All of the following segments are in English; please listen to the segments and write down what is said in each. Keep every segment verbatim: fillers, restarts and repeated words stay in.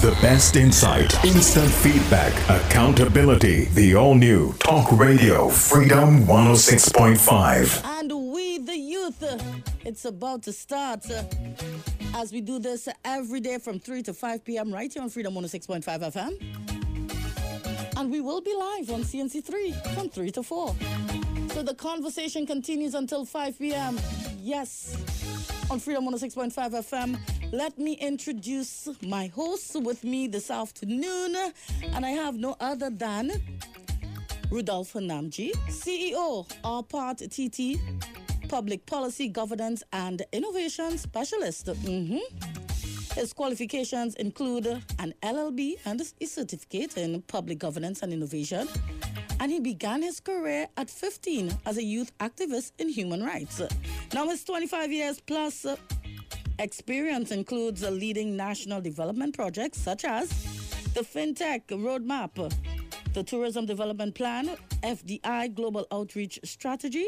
The best insight, instant feedback, accountability. The all-new Talk Radio Freedom one oh six point five. And we, the youth, uh, it's about to start uh, as we do this uh, every day from three to five p.m. right here on Freedom one oh six point five F M. And we will be live on C N C three from three to four. So the conversation continues until five p.m. Yes, on Freedom one oh six point five F M. Let me introduce my hosts with me this afternoon. And I have no other than Rudolph Namji, C E O, R Part T T, Public Policy, Governance and Innovation Specialist. Mm-hmm. His qualifications include an L L B and a certificate in Public Governance and Innovation. And he began his career at fifteen as a youth activist in human rights. Now his twenty-five years plus experience includes leading national development projects such as the FinTech Roadmap, the Tourism Development Plan, F D I Global Outreach Strategy,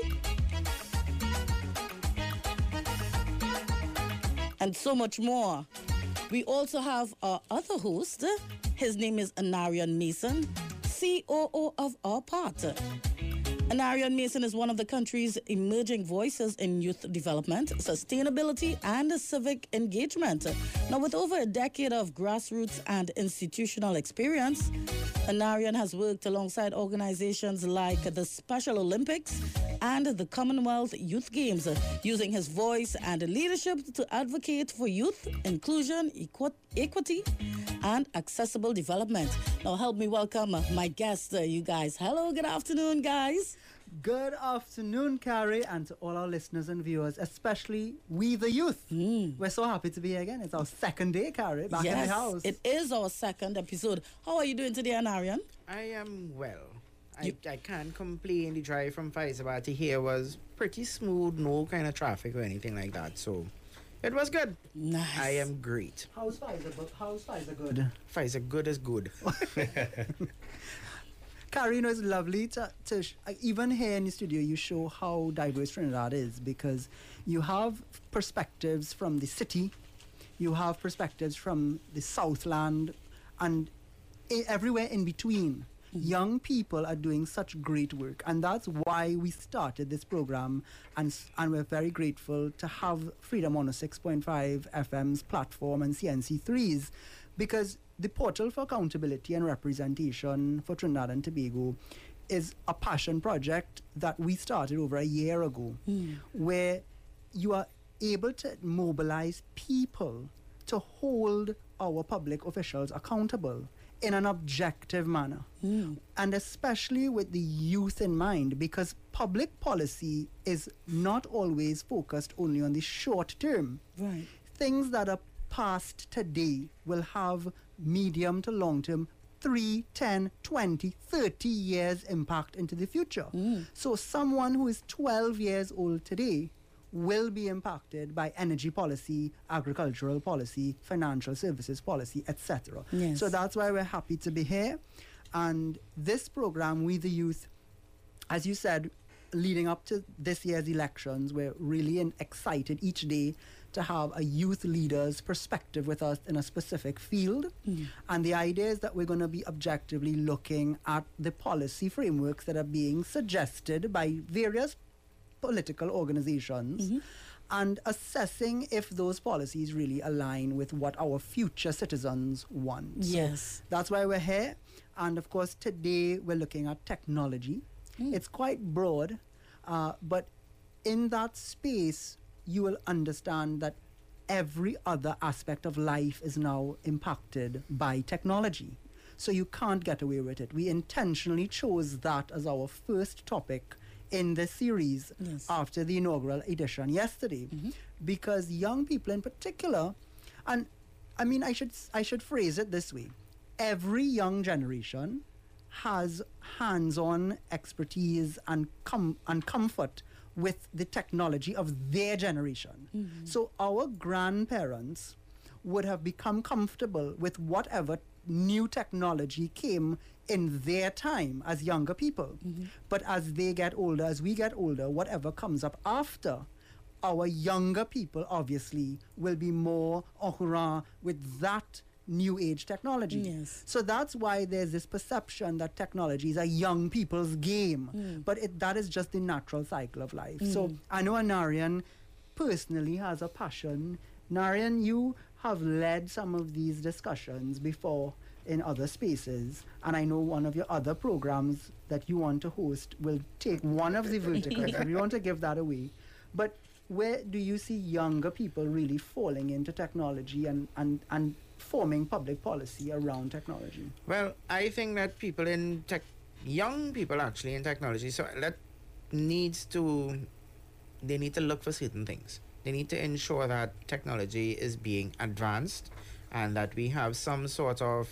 and so much more. We also have our other host. His name is Anarian Mason, C O O of Our Part. Anarian Mason is one of the country's emerging voices in youth development, sustainability, and civic engagement. Now, with over a decade of grassroots and institutional experience, Anarian has worked alongside organizations like the Special Olympics and the Commonwealth Youth Games, using his voice and leadership to advocate for youth inclusion, equi- equity, and accessible development. Now, help me welcome my guests, uh, you guys. Hello, good afternoon, guys. Good afternoon, Carrie, and to all our listeners and viewers, especially we the youth. Mm. We're so happy to be here again. It's our second day, Carrie, back yes, in the house. It is our second episode. How are you doing today, Anarian? I am well. I, I can't complain. The drive from Faizabad to here was pretty smooth, no kind of traffic or anything like that. So it was good. Nice. I am great. How's Pfizer, how's Pfizer good? Pfizer good is good. Carrie, you know, it's lovely to, to sh- even here in the studio, you show how diverse Trinidad is, because you have perspectives from the city, you have perspectives from the Southland, and I- everywhere in between. Mm-hmm. Young people are doing such great work, and that's why we started this program, and s- and we're very grateful to have Freedom one oh six point five F M's platform and C N C three's, because the Portal for Accountability and Representation for Trinidad and Tobago is a passion project that we started over a year ago, mm. where you are able to mobilize people to hold our public officials accountable in an objective manner. Mm. And especially with the youth in mind, because public policy is not always focused only on the short term. Right. Things that are passed today will have medium to long term, three, ten, twenty, thirty years impact into the future. Mm. So someone who is twelve years old today will be impacted by energy policy, agricultural policy, financial services policy, et cetera. Yes. So that's why we're happy to be here. And this program, We the Youth, as you said, leading up to this year's elections, we're really in, excited each day to have a youth leader's perspective with us in a specific field. Mm. And the idea is that we're going to be objectively looking at the policy frameworks that are being suggested by various political organizations, mm-hmm. and assessing if those policies really align with what our future citizens want. Yes. So that's why we're here. And of course, today we're looking at technology. Mm. It's quite broad, uh, but in that space, you will understand that every other aspect of life is now impacted by technology. So you can't get away with it. We intentionally chose that as our first topic in this series, yes, after the inaugural edition yesterday, mm-hmm. because young people in particular, and I mean, I should I should phrase it this way: every young generation has hands-on expertise and com- and comfort with the technology of their generation. Mm-hmm. So our grandparents would have become comfortable with whatever new technology came in their time as younger people. Mm-hmm. But as they get older, as we get older, whatever comes up after, our younger people obviously will be more au courant with that new age technology. Yes. So that's why there's this perception that technology is a young people's game. Mm. But it, that is just the natural cycle of life. So I know Narayan personally has a passion. Narayan, you have led some of these discussions before in other spaces, and I know one of your other programs that you want to host will take one of the verticals. We want to give that away. But where do you see younger people really falling into technology and, and, and forming public policy around technology? Well, I think that people in tech, young people actually in technology, so that needs to, they need to look for certain things. They need to ensure that technology is being advanced and that we have some sort of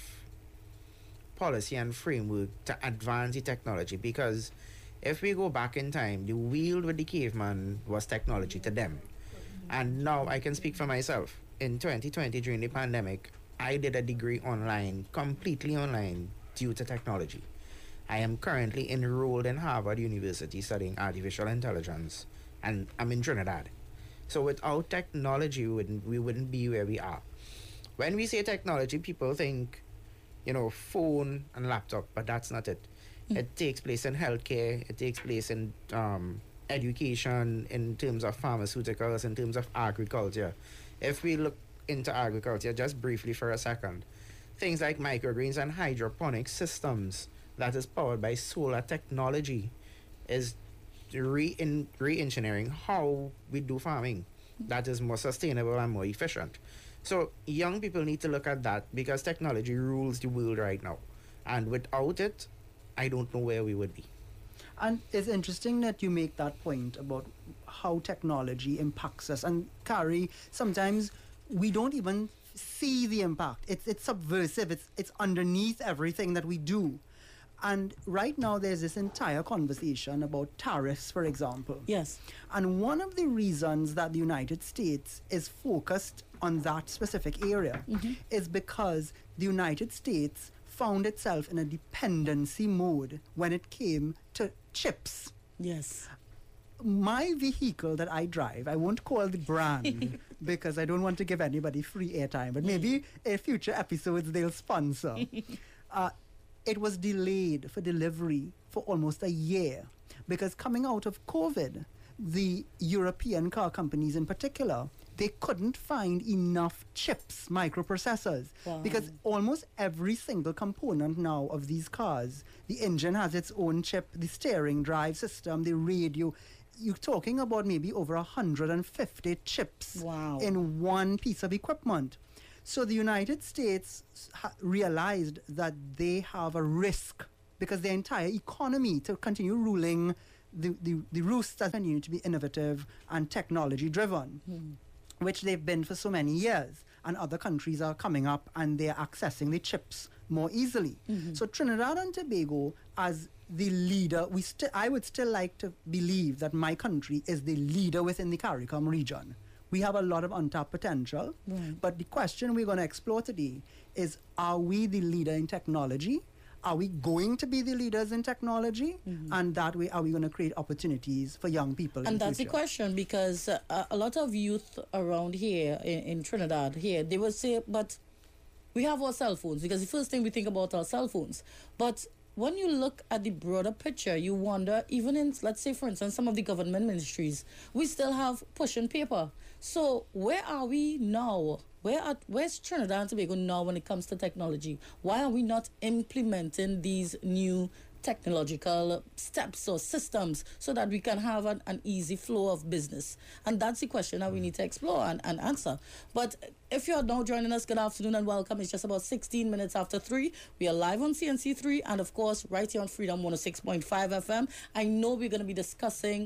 policy and framework to advance the technology, because if we go back in time, the wheel with the caveman was technology to them. And now I can speak for myself. In twenty twenty, during the pandemic, I did a degree online, completely online, due to technology. I am currently enrolled in Harvard University studying artificial intelligence, and I'm in Trinidad. So without technology, we wouldn't, we wouldn't be where we are. When we say technology, people think, you know, phone and laptop, but that's not it. Mm. It takes place in healthcare, it takes place in um, education, in terms of pharmaceuticals, in terms of agriculture. If we look into agriculture just briefly for a second, things like microgreens and hydroponic systems that is powered by solar technology is re-in, re-engineering how we do farming that is more sustainable and more efficient. So young people need to look at that, because technology rules the world right now. And without it, I don't know where we would be. And it's interesting that you make that point about how technology impacts us. And Carrie, sometimes we don't even see the impact. It's it's subversive. It's it's underneath everything that we do. And right now there's this entire conversation about tariffs, for example. Yes. And one of the reasons that the United States is focused on that specific area mm-hmm. is because the United States found itself in a dependency mode when it came to chips. Yes. My vehicle that I drive, I won't call the brand because I don't want to give anybody free airtime, but maybe in future episodes they'll sponsor. uh, it was delayed for delivery for almost a year because coming out of COVID, the European car companies in particular, they couldn't find enough chips, microprocessors, wow. because almost every single component now of these cars, the engine has its own chip, the steering drive system, the radio. You're talking about maybe over one hundred fifty chips wow. in one piece of equipment. So the United States ha- realized that they have a risk because their entire economy to continue ruling the, the, the roosts that continue to be innovative and technology driven. Hmm. Which they've been for so many years, and other countries are coming up and they're accessing the chips more easily. Mm-hmm. So Trinidad and Tobago, as the leader, we sti- I would still like to believe that my country is the leader within the CARICOM region. We have a lot of untapped potential, right. but the question we're going to explore today is, are we the leader in technology? Are we going to be the leaders in technology? Mm-hmm. And that way, are we going to create opportunities for young people? And in that's the the question, because uh, a lot of youth around here in, in Trinidad, here, they will say, but we have our cell phones, because the first thing we think about are cell phones. But when you look at the broader picture, you wonder, even in, let's say, for instance, some of the government ministries, we still have push and paper. So where are we now? Where are, where's Trinidad and Tobago now when it comes to technology? Why are we not implementing these new technological steps or systems so that we can have an, an easy flow of business? And that's the question that we need to explore and, and answer. But if you're now joining us, good afternoon and welcome. It's just about sixteen minutes after three. We are live on C N C three and, of course, right here on Freedom one oh six point five F M. I know we're going to be discussing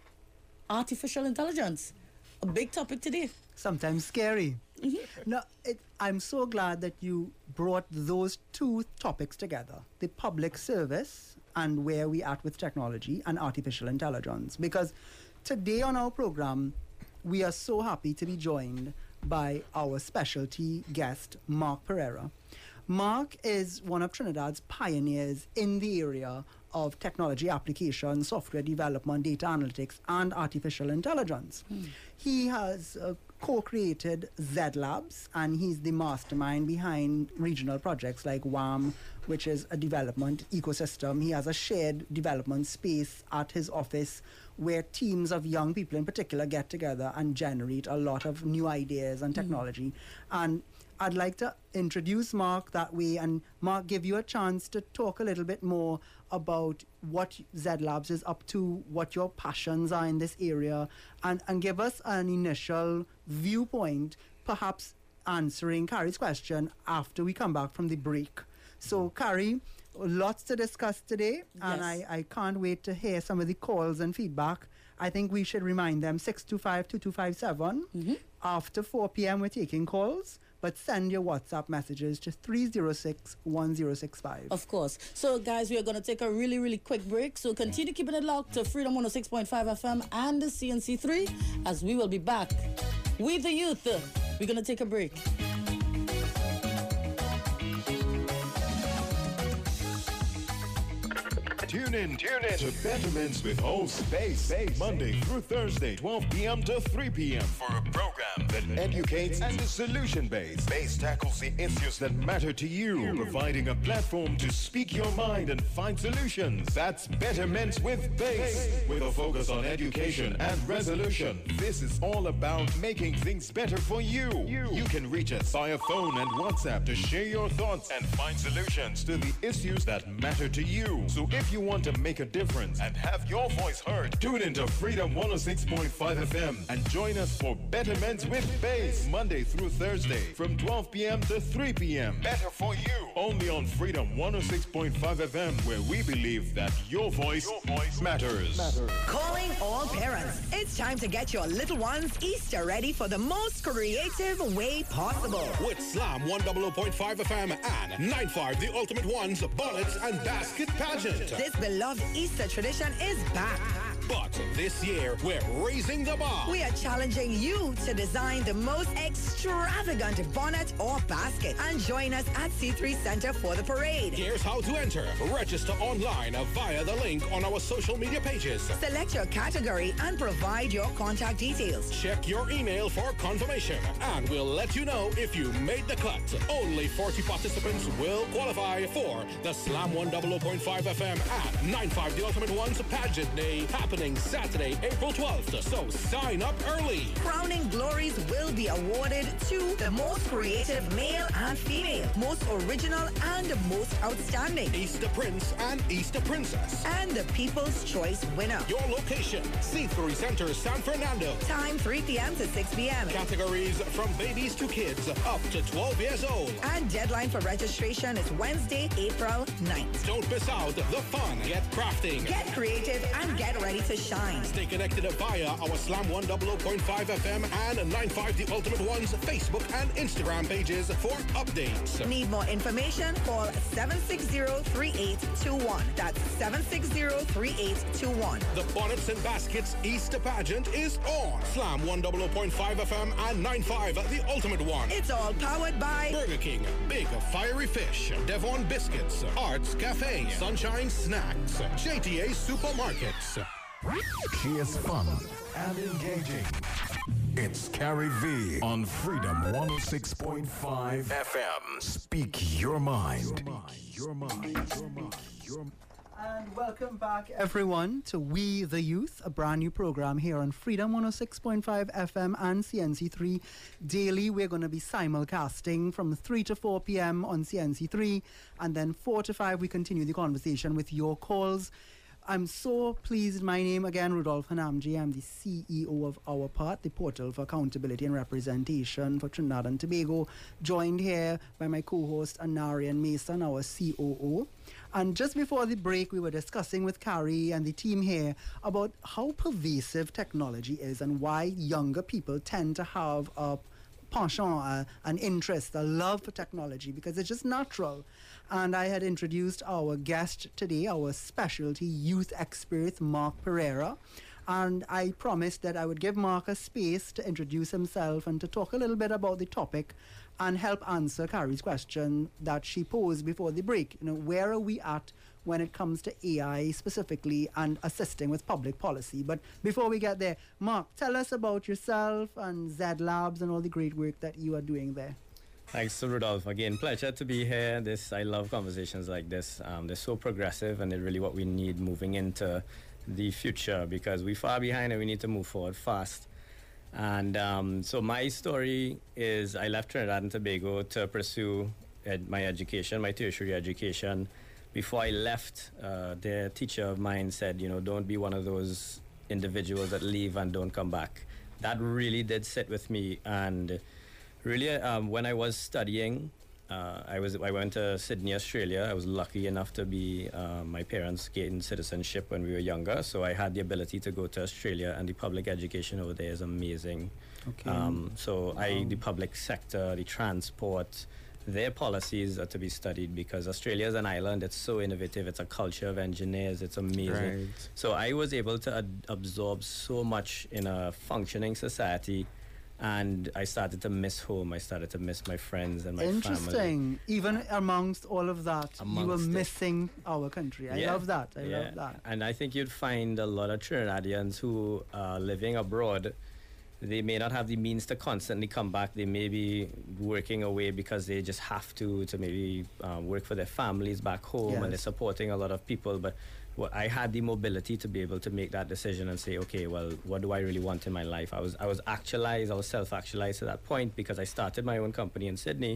artificial intelligence, a big topic today. Sometimes scary. Mm-hmm. No, it, I'm so glad that you brought those two topics together, the public service and where we at with technology and artificial intelligence. Because today on our program, we are so happy to be joined by our specialty guest, Mark Pereira. Mark is one of Trinidad's pioneers in the area of technology application, software development, data analytics, and artificial intelligence. Mm. He has uh, co-created Z Labs, and he's the mastermind behind regional projects like W A M, which is a development ecosystem. He has a shared development space at his office where teams of young people in particular get together and generate a lot of new ideas and technology. Mm. And I'd like to introduce Mark that way, and Mark, give you a chance to talk a little bit more about what Z Labs is up to, what your passions are in this area, and, and give us an initial viewpoint, perhaps answering Carrie's question after we come back from the break. So, Carrie, lots to discuss today, and Yes. I, I can't wait to hear some of the calls and feedback. I think we should remind them six two five, two two five seven. Mm-hmm. After four p.m. we're taking calls, but send your WhatsApp messages to three zero six, one zero six five. Of course. So, guys, we are going to take a really, really quick break. So, continue keeping it locked to Freedom one oh six point five F M and the C N C three, as we will be back with the youth. We're going to take a break. Tune in, tune in to Betterments with host Space, Space, Monday through Thursday, twelve p.m. to three p.m. for a program that educates and is solution-based. Space tackles the issues that matter to you, providing a platform to speak your mind and find solutions. That's Betterments with Base, with a focus on education and resolution. This is all about making things better for you. You can reach us via phone and WhatsApp to share your thoughts and find solutions to the issues that matter to you. So if you want to make a difference and have your voice heard, tune into Freedom one oh six point five F M and join us for Betterments with Base, Monday through Thursday from twelve p.m. to three p.m. Better for you. Only on Freedom one oh six point five F M, where we believe that your voice, your voice matters. matters. Calling all parents. It's time to get your little ones Easter ready for the most creative way possible. With Slam one hundred point five F M and nine five The Ultimate One's Bonnets and Basket Pageant. This beloved Easter tradition is back. But this year, we're raising the bar. We are challenging you to design the most extravagant bonnet or basket and join us at C three Center for the parade. Here's how to enter. Register online via the link on our social media pages. Select your category and provide your contact details. Check your email for confirmation, and we'll let you know if you made the cut. Only forty participants will qualify for the Slam one hundred point five F M and nine five The Ultimate One's Pageant Day, happening Saturday, April twelfth. So sign up early. Crowning glories will be awarded to the most creative male and female, most original and most outstanding, Easter Prince and Easter Princess. and the People's Choice winner. Your location, C three Center, San Fernando. Time three p.m. to six p.m. Categories from babies to kids up to twelve years old. And deadline for registration is Wednesday, April ninth. Don't miss out the fun. Get crafting. Get creative and get ready to shine. Stay connected via our Slam one hundred point five F M and nine five The Ultimate One's Facebook and Instagram pages for updates. Need more information? Call seven six zero, three eight two one. That's seven six zero, three eight two one. The Bonnets and Baskets Easter Pageant is on Slam one hundred point five F M and nine five The Ultimate One. It's all powered by Burger King, Big Fiery Fish, Devon Biscuits, Arts Cafe, Sunshine Snacks, J T A Supermarkets. She is fun and engaging. It's Carrie V on Freedom one oh six point five F M. Speak your mind. Your mind. Your mind. Your mind. And welcome back, everyone, to We the Youth, a brand new program here on Freedom one oh six point five F M and C N C three. Daily, we're going to be simulcasting from three to four p.m. on C N C three, and then four to five, we continue the conversation with your calls. I'm so pleased. My name again, Rudolph Hanamji. I'm the C E O of Our Part, the portal for accountability and representation for Trinidad and Tobago. Joined here by my co-host Anarian Mason, our C O O. And just before the break, we were discussing with Carrie and the team here about how pervasive technology is and why younger people tend to have a penchant, uh, an interest, a love for technology, because it's just natural. And I had introduced our guest today, our specialty youth expert, Mark Pereira. And I promised that I would give Mark a space to introduce himself and to talk a little bit about the topic. and help answer Carrie's question that she posed before the break. You know, where are we at when it comes to A I specifically and assisting with public policy? But before we get there, Mark, tell us about yourself and Z Labs and all the great work that you are doing there. Thanks, Rudolph. Again, pleasure to be here. This I love conversations like this. Um, they're so progressive, and they're really what we need moving into the future, because we're far behind and we need to move forward fast. And um, so my story is I left Trinidad and Tobago to pursue ed- my education, my tertiary education. Before I left, uh, the teacher of mine said, you know, don't be one of those individuals that leave and don't come back. That really did sit with me. And really, um, when I was studying, uh, I was I went to Sydney, Australia. I was lucky enough to be, uh, my parents gained citizenship when we were younger, so I had the ability to go to Australia, and the public education over there is amazing. Okay. Um, so I, the public sector, the transport, their policies are to be studied, because Australia is an island. It's so innovative. It's a culture of engineers. It's amazing. Right. So I was able to ad- absorb so much in a functioning society, and I started to miss home. I started to miss my friends and my Interesting. family. Even amongst all of that, you were Amongst it. missing our country. I Yeah. love that. I Yeah. love that. And I think you'd find a lot of Trinidadians who are living abroad. They may not have the means to constantly come back. They may be working away because they just have to to maybe uh, work for their families back home, and they're Yes. supporting a lot of people. But well, I had the mobility to be able to make that decision and say, okay, well, what do I really want in my life? I was I was actualized, I was self-actualized to that point, because I started my own company in Sydney,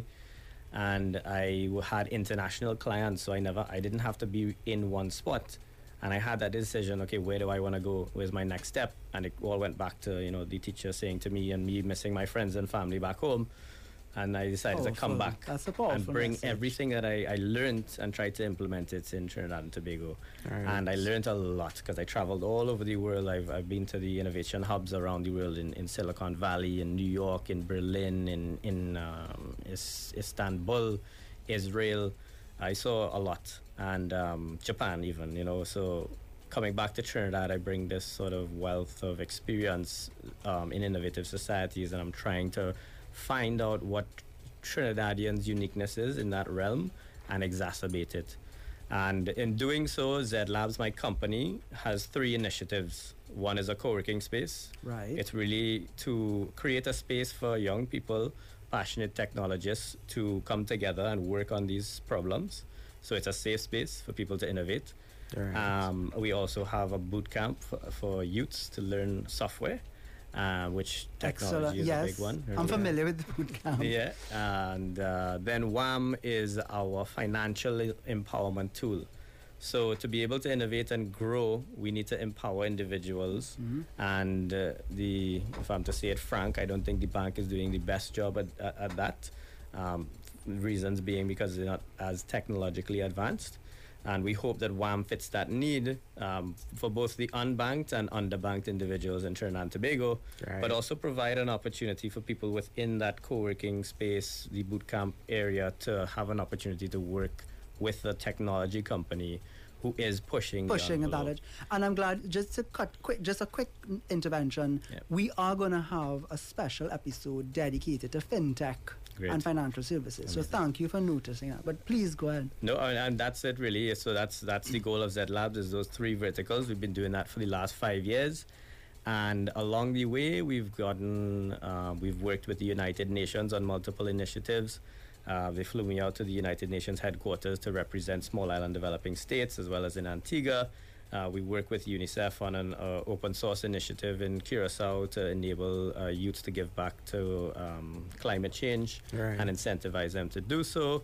and I w- had international clients, so I never I didn't have to be in one spot. And I had that decision, okay, where do I want to go? Where's my next step? And it all went back to, you know, the teacher saying to me and me missing my friends and family back home. And I decided to come Powerful. back That's a powerful and bring message. everything that I, I learned and try to implement it in Trinidad and Tobago. Right. And I learned a lot because I traveled all over the world. I've, I've been to the innovation hubs around the world in, in Silicon Valley, in New York, in Berlin, in, in um, Is- Istanbul, Israel. I saw a lot. And um, Japan even, you know. So coming back to Trinidad, I bring this sort of wealth of experience um, in innovative societies, and I'm trying to find out what Trinidadians' uniqueness is in that realm and exacerbate it. And in doing so, Z Labs, my company, has three initiatives. One is a co-working space. Right. It's really to create a space for young people, passionate technologists, to come together and work on these problems. So it's a safe space for people to innovate. Right. Um, we also have a boot camp for, for youths to learn software, uh, which technology Excellent. is Yes. a big one. I'm familiar with the boot camp. Yeah, and uh, then W A M is our financial e- empowerment tool. So to be able to innovate and grow, we need to empower individuals. Mm-hmm. And uh, the, if I'm to say it frank, I don't think the bank is doing the best job at, at, at that. Um, reasons being because they're not as technologically advanced. And we hope that W A M fits that need um, for both the unbanked and underbanked individuals in Trinidad and Tobago, Right. but also provide an opportunity for people within that co-working space, the bootcamp area, to have an opportunity to work with a technology company who is pushing the Pushing that envelope. edge. And I'm glad, just to cut quick, just a quick n- intervention, Yep. we are going to have a special episode dedicated to fintech Great. and financial services. So thank you for noticing that. But please go ahead. No, and, and that's it really. So that's that's the goal of Z Labs, is those three verticals. We've been doing that for the last five years. And along the way, we've gotten, uh, we've worked with the United Nations on multiple initiatives. Uh, they flew me out to the United Nations headquarters to represent small island developing states, as well as in Antigua. Uh, we work with UNICEF on an uh, open source initiative in Curacao to enable uh, youth to give back to um, climate change Right. and incentivize them to do so.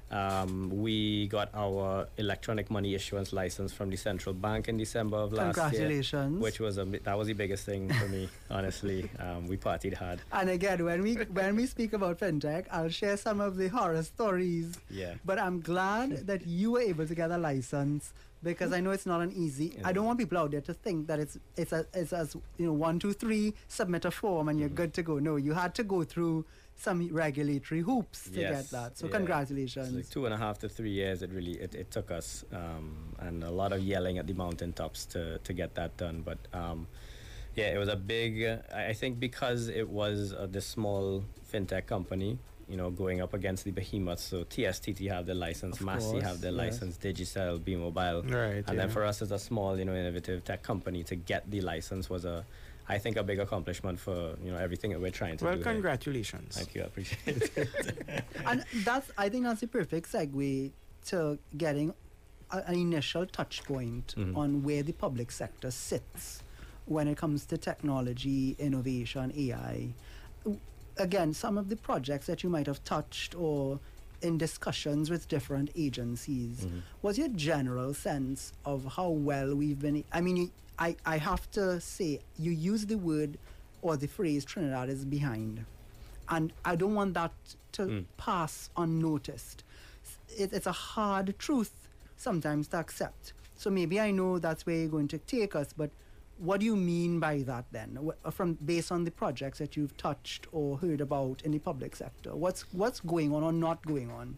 Um, we got our electronic money issuance license from the central bank in December of last year. Congratulations. Which was a, that was the biggest thing for me, honestly. Um, we partied hard. And again, when we when we speak about fintech, I'll share some of the horror stories. Yeah. But I'm glad that you were able to get a license, because I know it's not an easy. I don't want people out there to think that it's it's a, it's as you know one two three, submit a form and you're good to go. No, you had to go through some regulatory hoops to Yes, get that. So yeah. congratulations. It's like two and a half to three years. It really it, it took us, um, and a lot of yelling at the mountaintops to to get that done. But um, yeah, it was a big. Uh, I I think because it was uh, this small fintech company, you know, going up against the behemoths. So T S T T have their license, Of Massey course, have their yes. license, Digicel, B-Mobile. Right, And then yeah. for us as a small, you know, innovative tech company to get the license was a, I think, a big accomplishment for, you know, everything that we're trying to Well, do. here. congratulations. Thank you, I appreciate it. And that's, I think that's the perfect segue to getting a, an initial touch point Mhm. on where the public sector sits when it comes to technology, innovation, A I. W- Again, some of the projects that you might have touched or in discussions with different agencies, Mhm. what's your general sense of how well we've been? I mean, you, I, I have to say, you use the word or the phrase Trinidad is behind. And I don't want that to Mm. pass unnoticed. It, it's a hard truth sometimes to accept. So maybe I know that's where you're going to take us, but what do you mean by that then? Wh- From based on the projects that you've touched or heard about in the public sector, what's what's going on or not going on?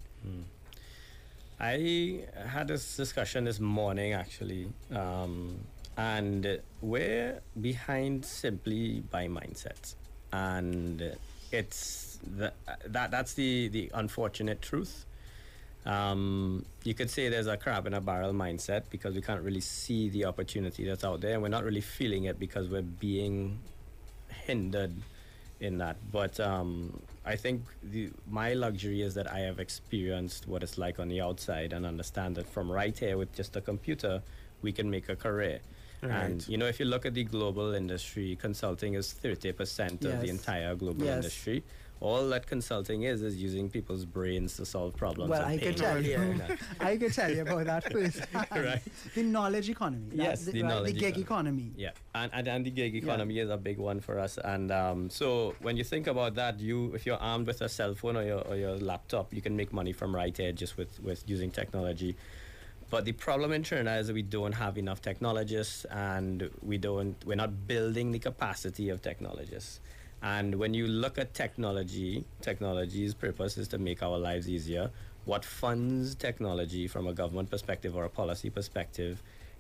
I had this discussion this morning actually, um, and we're behind simply by mindset, and it's the, that that's the the unfortunate truth. Um, you could say there's a crab in a barrel mindset because we can't really see the opportunity that's out there, and we're not really feeling it because we're being hindered in that. But um, I think the, my luxury is that I have experienced what it's like on the outside and understand that from right here with just a computer, we can make a career. And, Right. you know, if you look at the global industry, consulting is thirty percent of the Yes. entire global Yes. industry. All that consulting is is using people's brains to solve problems. Well, and I can pain. tell you, Yeah. I can tell you about that first. Right. The knowledge economy. That- Yes, the knowledge the gig economy. economy. Yeah, and, and, and the gig economy is a big one for us. And um, so when you think about that, you if you're armed with a cell phone or your, or your laptop, you can make money from right here just with, with using technology. But the problem in Trinidad is that we don't have enough technologists, and we don't we're not building the capacity of technologists. And when you look at technology, technology's purpose is to make our lives easier. What funds technology from a government perspective or a policy perspective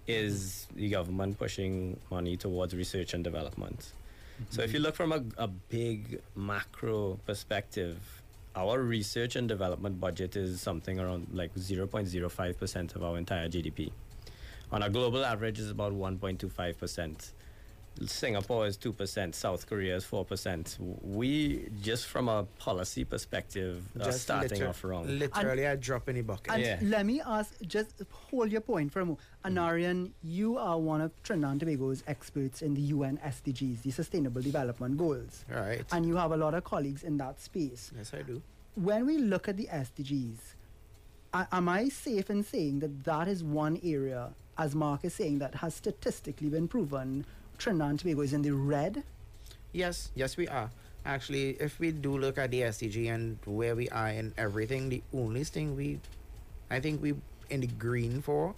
is the government pushing money towards research and development. So if you look from a, a big macro perspective, our research and development budget is something around like zero point zero five percent of our entire G D P. On a global average, is about one point two five percent. Singapore is two percent, South Korea is four percent. We, just from a policy perspective, are Just starting liter- off wrong. Literally a drop in the bucket. And Yeah. let me ask, just hold your point for a moment. Anarian, you are one of Trinidad and Tobago's experts in the U N S D Gs, the Sustainable Development Goals. Right. And you have a lot of colleagues in that space. Yes, I do. When we look at the S D Gs, a- am I safe in saying that that is one area, as Mark is saying, that has statistically been proven Trinidad and Tobago is in the red? Yes, yes, we are. Actually, if we do look at the S D G and where we are in everything, the only thing we, I think we in the green for,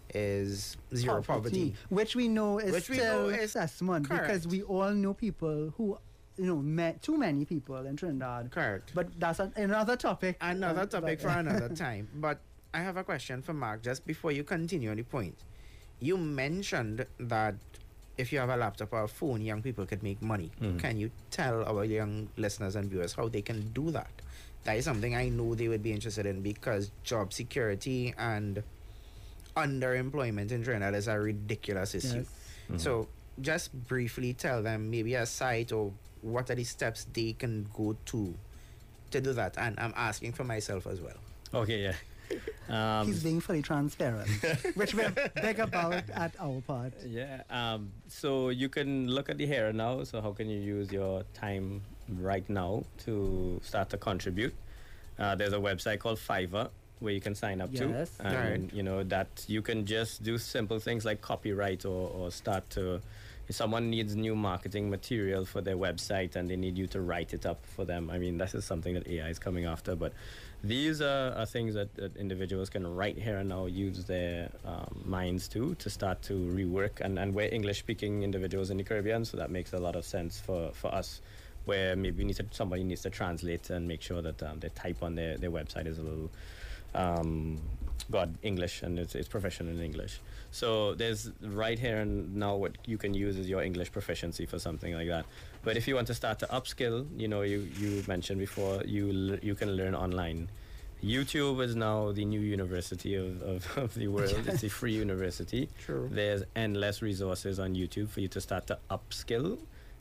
is zero poverty. Which we know is Which we still know is assessment because correct. we all know people who, you know, ma- too many people in Trinidad. Correct. But that's a, another topic. Another um, topic but- for another time. But I have a question for Mark just before you continue on the point. You mentioned that if you have a laptop or a phone, young people could make money. Mhm. Can you tell our young listeners and viewers how they can do that? That is something I know they would be interested in because job security and underemployment in Trinidad is a ridiculous issue. Yes. So just briefly tell them maybe a site or what are the steps they can go to to do that. And I'm asking for myself as well. Okay, yeah. Um, He's being fully transparent, which we're big about at our part. Yeah. Um, so you can look at the here now. So how can you use your time right now to start to contribute? Uh, there's a website called Fiverr where you can sign up Yes. to, and Right. you know that you can just do simple things like copyright or, or start to. If someone needs new marketing material for their website and they need you to write it up for them, I mean, this is something that A I is coming after. But these are, are things that, that individuals can right here and now use their um, minds to to start to rework. And, and we're English-speaking individuals in the Caribbean, so that makes a lot of sense for, for us, where maybe we need to, somebody needs to translate and make sure that um, the type on their, their website is a little um, got English and it's, it's proficient in English. So there's right here and now what you can use is your English proficiency for something like that. But if you want to start to upskill, you know, you, you mentioned before, you l- you can learn online. YouTube is now the new university of, of, of the world. It's a free university. True. There's endless resources on YouTube for you to start to upskill,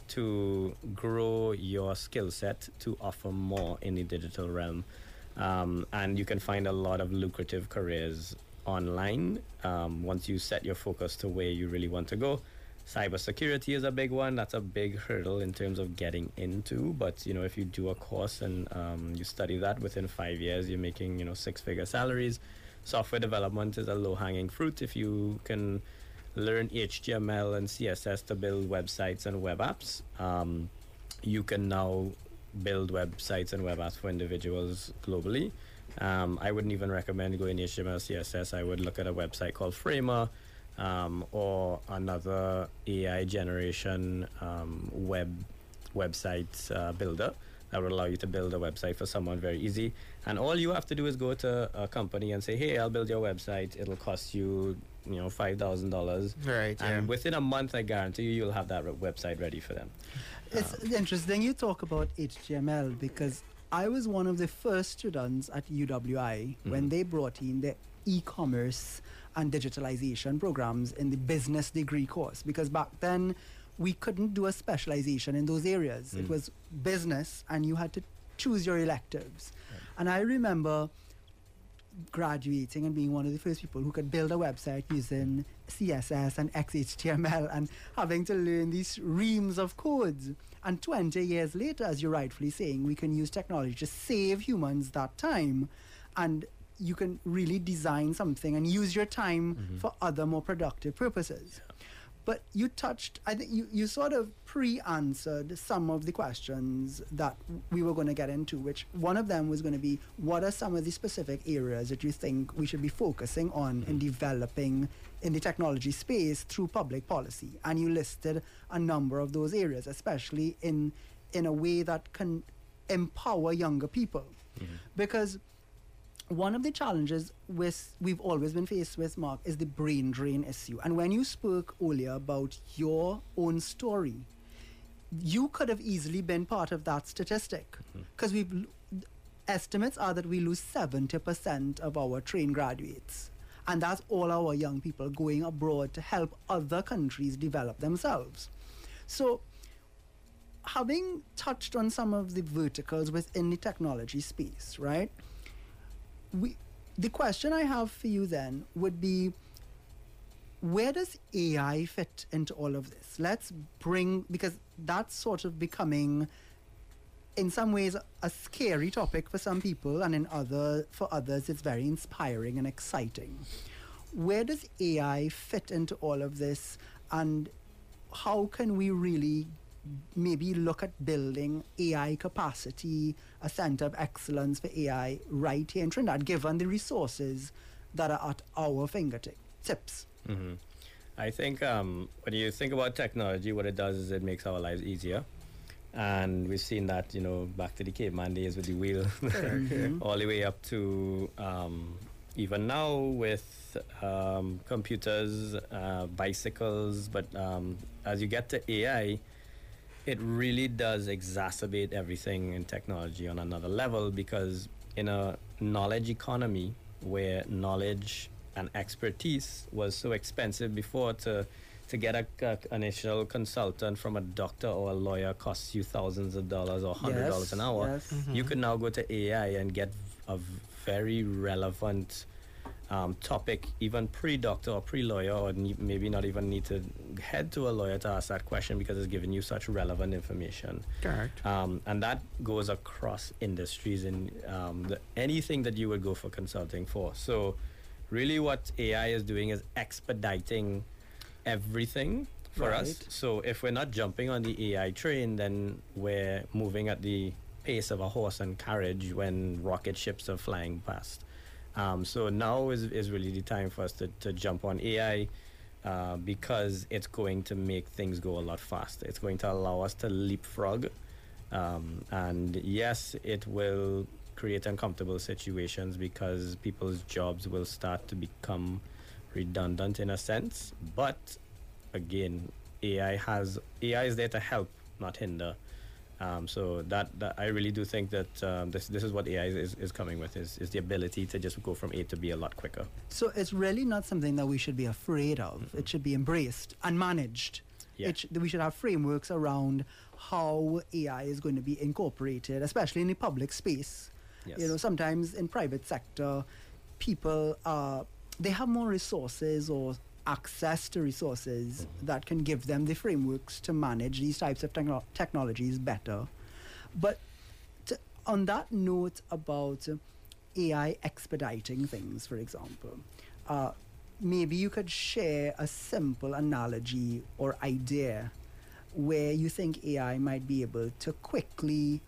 to grow your skill set, to offer more in the digital realm. Um, and you can find a lot of lucrative careers online um, once you set your focus to where you really want to go. Cybersecurity is a big one. That's a big hurdle in terms of getting into. But, you know, if you do a course and um, you study that within five years, you're making, you know, six-figure salaries. Software development is a low-hanging fruit. If you can learn H T M L and C S S to build websites and web apps, um, you can now build websites and web apps for individuals globally. Um, I wouldn't even recommend going H T M L, C S S. I would look at a website called Framer um, or another A I generation um, web website uh, builder that would allow you to build a website for someone very easy. And all you have to do is go to a company and say, hey, I'll build your website. It'll cost you, you know, five thousand dollars. Right, And yeah. within a month, I guarantee you, you'll have that re- website ready for them. It's interesting you talk about H T M L because I was one of the first students at U W I when they brought in the e-commerce and digitalization programs in the business degree course, because back then we couldn't do a specialization in those areas. It was business and you had to choose your electives. Right. And I remember graduating and being one of the first people who could build a website using C S S and X H T M L and having to learn these reams of codes. And twenty years later, as you're rightfully saying, we can use technology to save humans that time, and you can really design something and use your time Mm-hmm. for other more productive purposes. But you touched, I think you, you sort of pre-answered some of the questions that we were going to get into, which one of them was going to be, what are some of the specific areas that you think we should be focusing on in developing in the technology space through public policy? And you listed a number of those areas, especially in, in a way that can empower younger people. Mm-hmm. Because one of the challenges with we've always been faced with, Mark, is the brain drain issue. And when you spoke earlier about your own story, you could have easily been part of that statistic, because we've l- estimates are that we lose seventy percent of our trained graduates, and that's all our young people going abroad to help other countries develop themselves. So, having touched on some of the verticals within the technology space, right? We, the question I have for you then would be, where does A I fit into all of this? Let's bring, because that's sort of becoming, in some ways, a scary topic for some people, and in other, for others, it's very inspiring and exciting. Where does A I fit into all of this, and how can we really maybe look at building A I capacity, a center of excellence for A I right here in Trinidad, given the resources that are at our fingertips? Mm-hmm. I think um, when you think about technology, what it does is it makes our lives easier. And we've seen that, you know, back to the caveman days with the wheel, Mhm. all the way up to um, even now with um, computers, uh, bicycles. But um, as you get to A I, it really does exacerbate everything in technology on another level, because in a knowledge economy where knowledge and expertise was so expensive before, to to get a, a an initial consultant from a doctor or a lawyer costs you thousands of dollars or hundred dollars Yes, an hour. yes. You could now go to A I and get a very relevant um, topic, even pre-doctor or pre-lawyer, or ne- maybe not even need to head to a lawyer to ask that question, because it's giving you such relevant information. Correct. Um, and that goes across industries and um, the, anything that you would go for consulting for. So really what A I is doing is expediting everything for us. Right. So if we're not jumping on the A I train, then we're moving at the pace of a horse and carriage when rocket ships are flying past. Um, so now is, is really the time for us to, to jump on A I, uh, because it's going to make things go a lot faster. It's going to allow us to leapfrog. Um, and yes, it will create uncomfortable situations because people's jobs will start to become redundant in a sense. But again, A I has A I is there to help, not hinder. Um, so that, that I really do think that um, this this is what A I is, is coming with is, is the ability to just go from A to B a lot quicker. So it's really not something that we should be afraid of. Mm-hmm. It should be embraced and managed. Yeah. It sh- we should have frameworks around how A I is going to be incorporated, especially in the public space. Yes. You know, sometimes in private sector, people uh, they have more resources or access to resources mm-hmm. that can give them the frameworks to manage these types of techno- technologies better. But to, on that note about uh, A I expediting things, for example, uh, maybe you could share a simple analogy or idea where you think A I might be able to quickly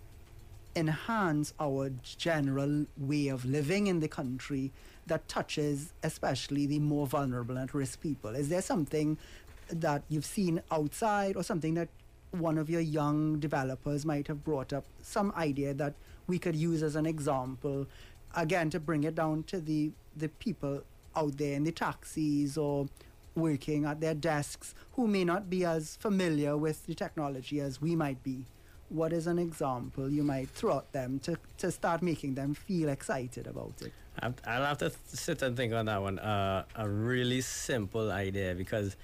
enhance our general way of living in the country that touches especially the more vulnerable and at-risk people. Is there something that you've seen outside or something that one of your young developers might have brought up, some idea that we could use as an example, again, to bring it down to the, the people out there in the taxis or working at their desks who may not be as familiar with the technology as we might be? What is an example you might throw at them to, to start making them feel excited about it? I'll have to th- sit and think on that one. Uh, a really simple idea, because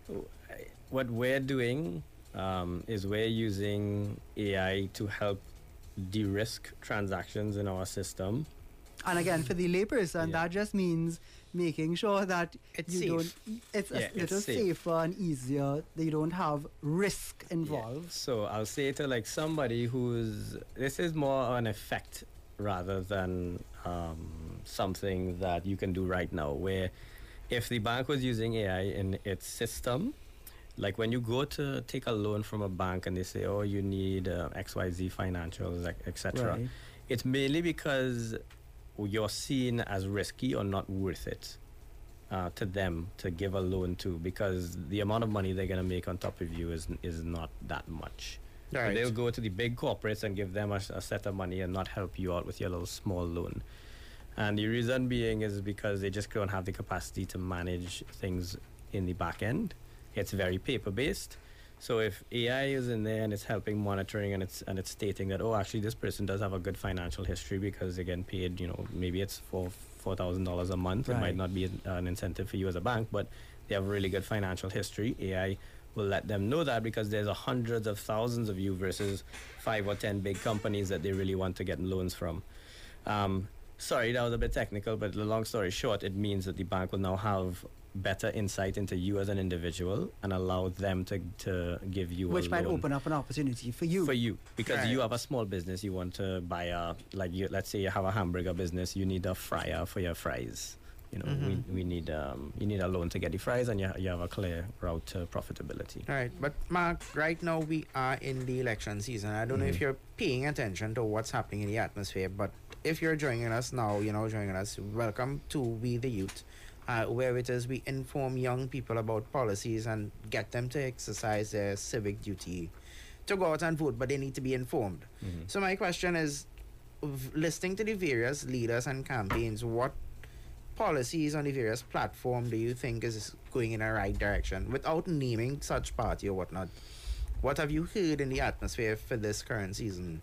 what we're doing um, is we're using A I to help de-risk transactions in our system. And again, for the layperson, Yeah. that just means making sure that It's you safe. don't. It's Yeah, a it's little safe. safer and easier. That you don't have risk involved. Yeah. So I'll say to like somebody who's, this is more an effect rather than um, something that you can do right now, where if the bank was using A I in its system, like when you go to take a loan from a bank and they say, oh, you need uh, X Y Z financials, like, et cetera. Right. It's mainly because you're seen as risky or not worth it uh, to them to give a loan to, because the amount of money they're going to make on top of you is is not that much. But Right. they'll go to the big corporates and give them a, a set of money and not help you out with your little small loan. And the reason being is because they just don't have the capacity to manage things in the back end. It's very paper based. So if A I is in there and it's helping monitoring and it's and it's stating that, oh, actually this person does have a good financial history because they're getting paid, you know, maybe it's for four thousand dollars a month. It Right. might not be an, an incentive for you as a bank, but they have a really good financial history. A I will let them know that because there's a hundreds of thousands of you versus five or ten big companies that they really want to get loans from. Um, sorry, that was a bit technical, but the long story short, it means that the bank will now have better insight into you as an individual and allow them to, to give you Which a might loan open up an opportunity for you. for you, because Right. you have a small business, you want to buy a, like you, let's say you have a hamburger business, you need a fryer for your fries. You know, Mhm. we, we need um, you need a loan to get the fries, and you, ha- you have a clear route to profitability. Right, but Mark, right now we are in the election season. I don't know if Mhm. you're paying attention to what's happening in the atmosphere, but if you're joining us now, you know, joining us, welcome to We the Youth, uh, where it is we inform young people about policies and get them to exercise their civic duty to go out and vote, but they need to be informed. Mhm. So my question is, v- listening to the various leaders and campaigns, what policies on the various platform do you think is going in the right direction without naming such party or whatnot? What have you heard in the atmosphere for this current season?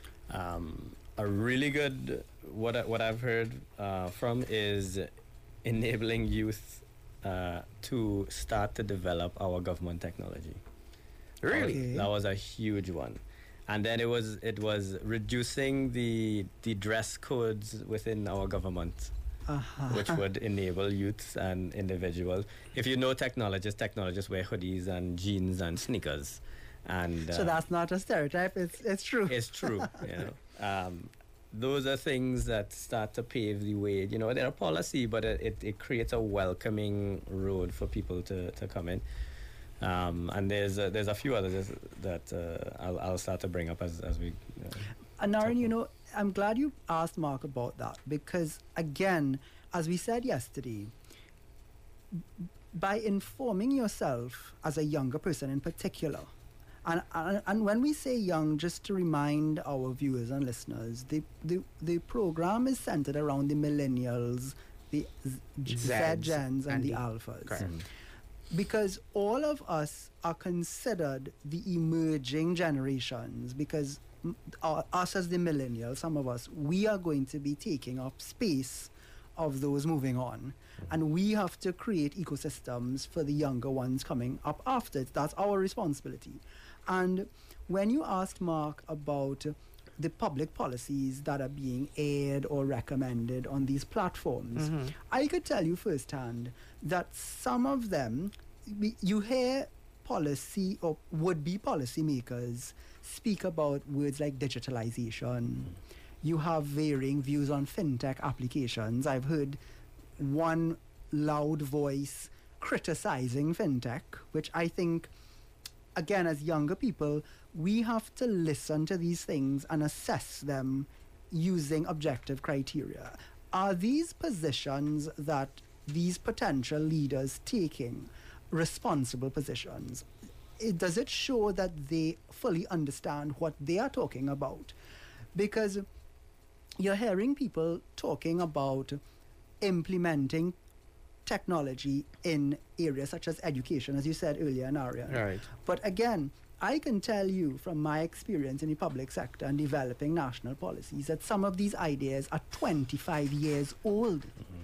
Um, a really good what I, what I've heard uh, from is enabling youth uh, to start to develop our government technology. Really? Okay. That was a huge one. And then it was it was reducing the the dress codes within our government, Uh-huh. which would enable youths and individuals. If you know technologists, technologists wear hoodies and jeans and sneakers. And So uh, that's not a stereotype. It's it's true. it's true. You know, um, those are things that start to pave the way. You know, they're a policy, but it, it, it creates a welcoming road for people to, to come in. Um, and there's a, there's a few others that uh, I'll, I'll start to bring up as as we. Uh, And Naren, you know, I'm glad you asked Mark about that because, again, as we said yesterday, by informing yourself as a younger person in particular And, and and when we say young, just to remind our viewers and listeners, the the, the program is centered around the millennials, the Z, Z Zeds gens, and, and the the- alphas. correct. Because all of us are considered the emerging generations, because m- uh, us as the millennials, some of us, we are going to be taking up space of those moving on. And we have to create ecosystems for the younger ones coming up after. That's our responsibility. And when you asked Mark about the public policies that are being aired or recommended on these platforms, I could tell you firsthand that some of them, we, you hear policy or would-be policymakers speak about words like digitalization. You have varying views on fintech applications. I've heard one loud voice criticizing fintech, which I think, again, as younger people, we have to listen to these things and assess them using objective criteria. Are these positions that these potential leaders taking responsible positions? It, does it show that they fully understand what they are talking about? Because you're hearing people talking about implementing technology in areas such as education, as you said earlier, Narian. Right. But again, I can tell you from my experience in the public sector and developing national policies that some of these ideas are twenty-five years old.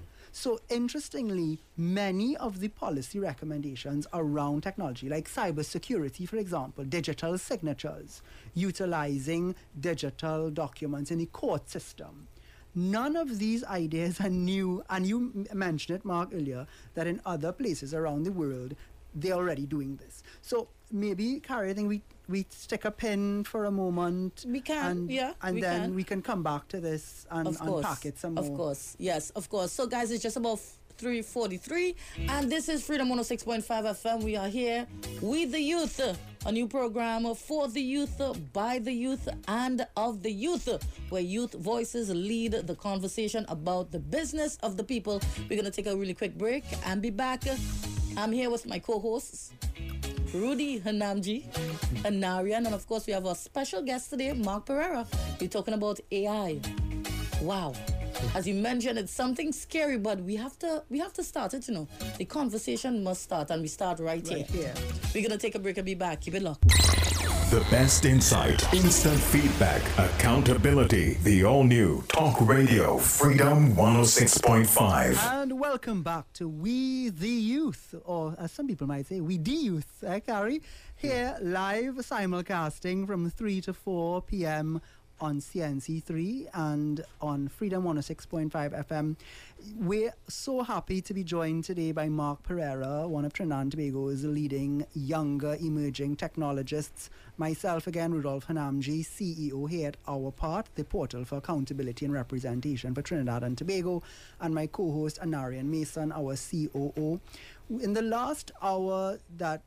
So interestingly, many of the policy recommendations around technology, like cybersecurity, for example, digital signatures, utilizing digital documents in the court system, none of these ideas are new. And you m- mentioned it, Mark, earlier, that in other places around the world, they're already doing this. So maybe, Carrie, I think we, we stick a pin for a moment. We can, and, yeah, And we then can. we can come back to this and Of course. unpack it some Of more. course. Yes, of course. So, guys, it's just about three forty-three, and this is Freedom one oh six point five F M. We are here with the youth, a new program for the youth, by the youth, and of the youth, where youth voices lead the conversation about the business of the people. We're going to take a really quick break and be back. I'm here with my co-hosts, Rudy Hanamji, Anarian, and of course we have our special guest today, Mark Pereira. We're talking about A I. Wow. As you mentioned, it's something scary, but we have to we have to start it, you know. The conversation must start, and we start right, Right here. here. We're going to take a break and be back. Keep it locked. The best insight, instant feedback, accountability. The all-new Talk Radio Freedom one oh six point five. And welcome back to We the Youth, or as some people might say, We the Youth, eh, Carrie? Here, live simulcasting from three to four p.m. on C N C three and on Freedom one oh six point five F M. We're so happy to be joined today by Mark Pereira, one of Trinidad and Tobago's leading younger emerging technologists. Myself again, Rudolph Hanamji, C E O here at Our Part, the portal for accountability and representation for Trinidad and Tobago, and my co-host Anarian Mason, our C O O. In the last hour that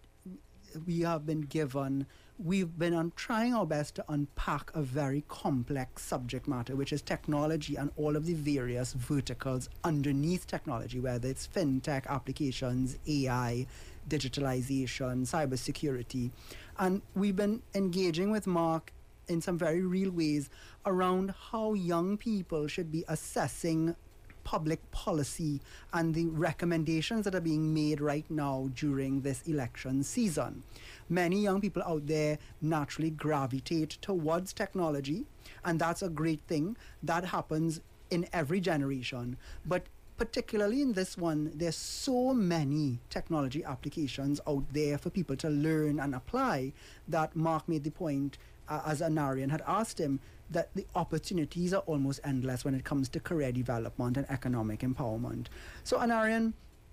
we have been given, we've been on trying our best to unpack a very complex subject matter, which is technology and all of the various verticals underneath technology, whether it's fintech applications, A I, digitalization, cybersecurity. And we've been engaging with Mark in some very real ways around how young people should be assessing public policy and the recommendations that are being made right now during this election season. Many young people out there naturally gravitate towards technology, and that's a great thing. That happens in every generation. But particularly in this one, there's so many technology applications out there for people to learn and apply that Mark made the point, uh, as Anarian had asked him, that the opportunities are almost endless when it comes to career development and economic empowerment. So, Anarian,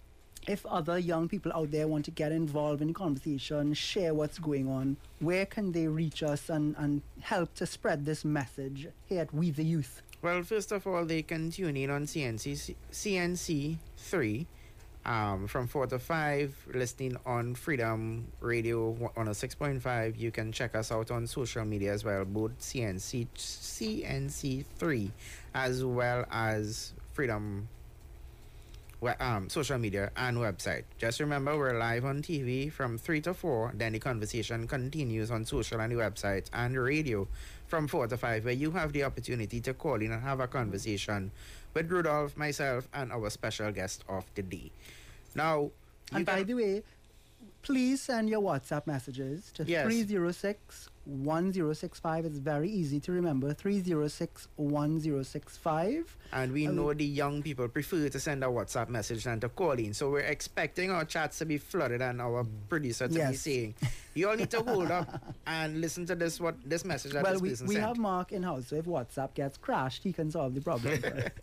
if other young people out there want to get involved in the conversation, share what's going on, where can they reach us and, and help to spread this message here at We the Youth? Well, first of all, they can tune in on C N C C N C three um, from four to five, listening on Freedom Radio one oh six point five. You can check us out on social media as well, both C N C C N C three as well as Freedom we- um, social media and website. Just remember, we're live on T V from three to four. Then the conversation continues on social and the website and radio from four to five, where you have the opportunity to call in and have a conversation with Rudolph, myself, and our special guest of the day. Now, you And by can- the way, please send your WhatsApp messages to Yes. three zero six one zero six five. It's very easy to remember, three zero six one zero six five. And we Um, know the young people prefer to send a WhatsApp message than to call in. So we're expecting our chats to be flooded and our producer to be Yes. saying, you all need to hold up and listen to this what this message that Well, this we, person we sent. have Mark in house, so if WhatsApp gets crashed, he can solve the problem.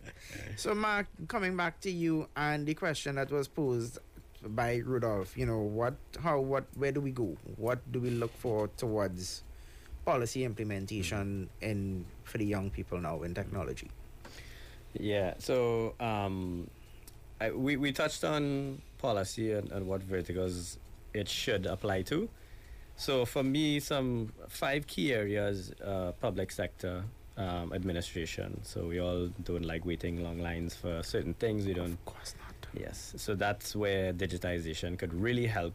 So Mark, coming back to you and the question that was posed by Rudolph, you know, what, how, what, where do we go? What do we look for towards policy implementation in for the young people now in technology? Yeah, so um, I, we, we touched on policy and, and what verticals it should apply to. So for me, some five key areas, uh, public sector, um, administration. So we all don't like waiting long lines for certain things. We don't. Of course not. Yes, so that's where digitization could really help.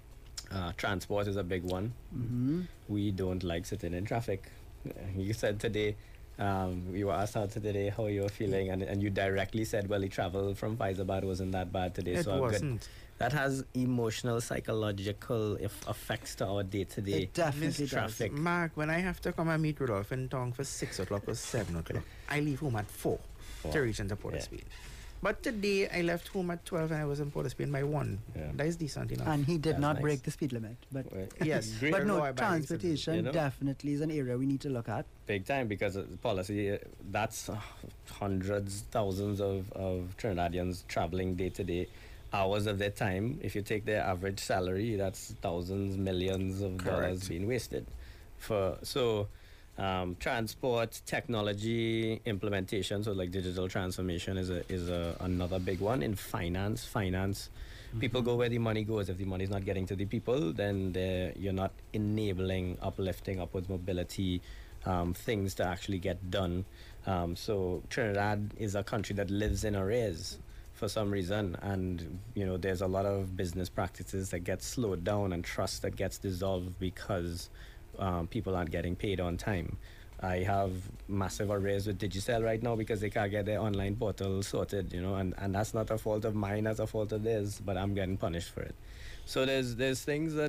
Uh, transport is a big one. hmm We don't like sitting in traffic. You said today, um, you were asked out today how you were feeling, and, and you directly said, well, the travel from Faizabad wasn't that bad today. It so I'm good. wasn't. That has emotional, psychological if effects to our day-to-day It definitely does. traffic. Mark, when I have to come and meet Rudolph in town for six o'clock or seven o'clock, I leave home at four Four. to reach into Port of Yeah. Spain. But today I left home at twelve and I was in Port of Spain by one. Yeah. That is decent enough. And he did That's not nice. break the speed limit. But Well, Yes, great. but no, law-abiding transportation you know? definitely is an area we need to look at. Big time, because uh, policy, uh, that's uh, hundreds, thousands of, of Trinidadians traveling day to day, hours of their time. If you take their average salary, that's thousands, millions of dollars Correct. being wasted. For so, um, transport, technology, implementation, so like digital transformation is a is a, another big one. In finance, finance, people go where the money goes. If the money is not getting to the people, then they're- you're not enabling, uplifting, upwards mobility, um, things to actually get done. Um, so Trinidad is a country that lives in arrears for some reason, and you know there's a lot of business practices that get slowed down and trust that gets dissolved because um, people aren't getting paid on time. I have massive arrears with Digicel right now because they can't get their online portal sorted, you know, and, and that's not a fault of mine, that's a fault of theirs, but I'm getting punished for it. So there's there's things that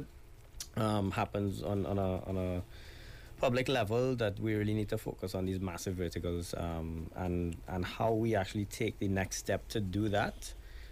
um, happens on, on a on a public level that we really need to focus on these massive verticals, um, and and how we actually take the next step to do that.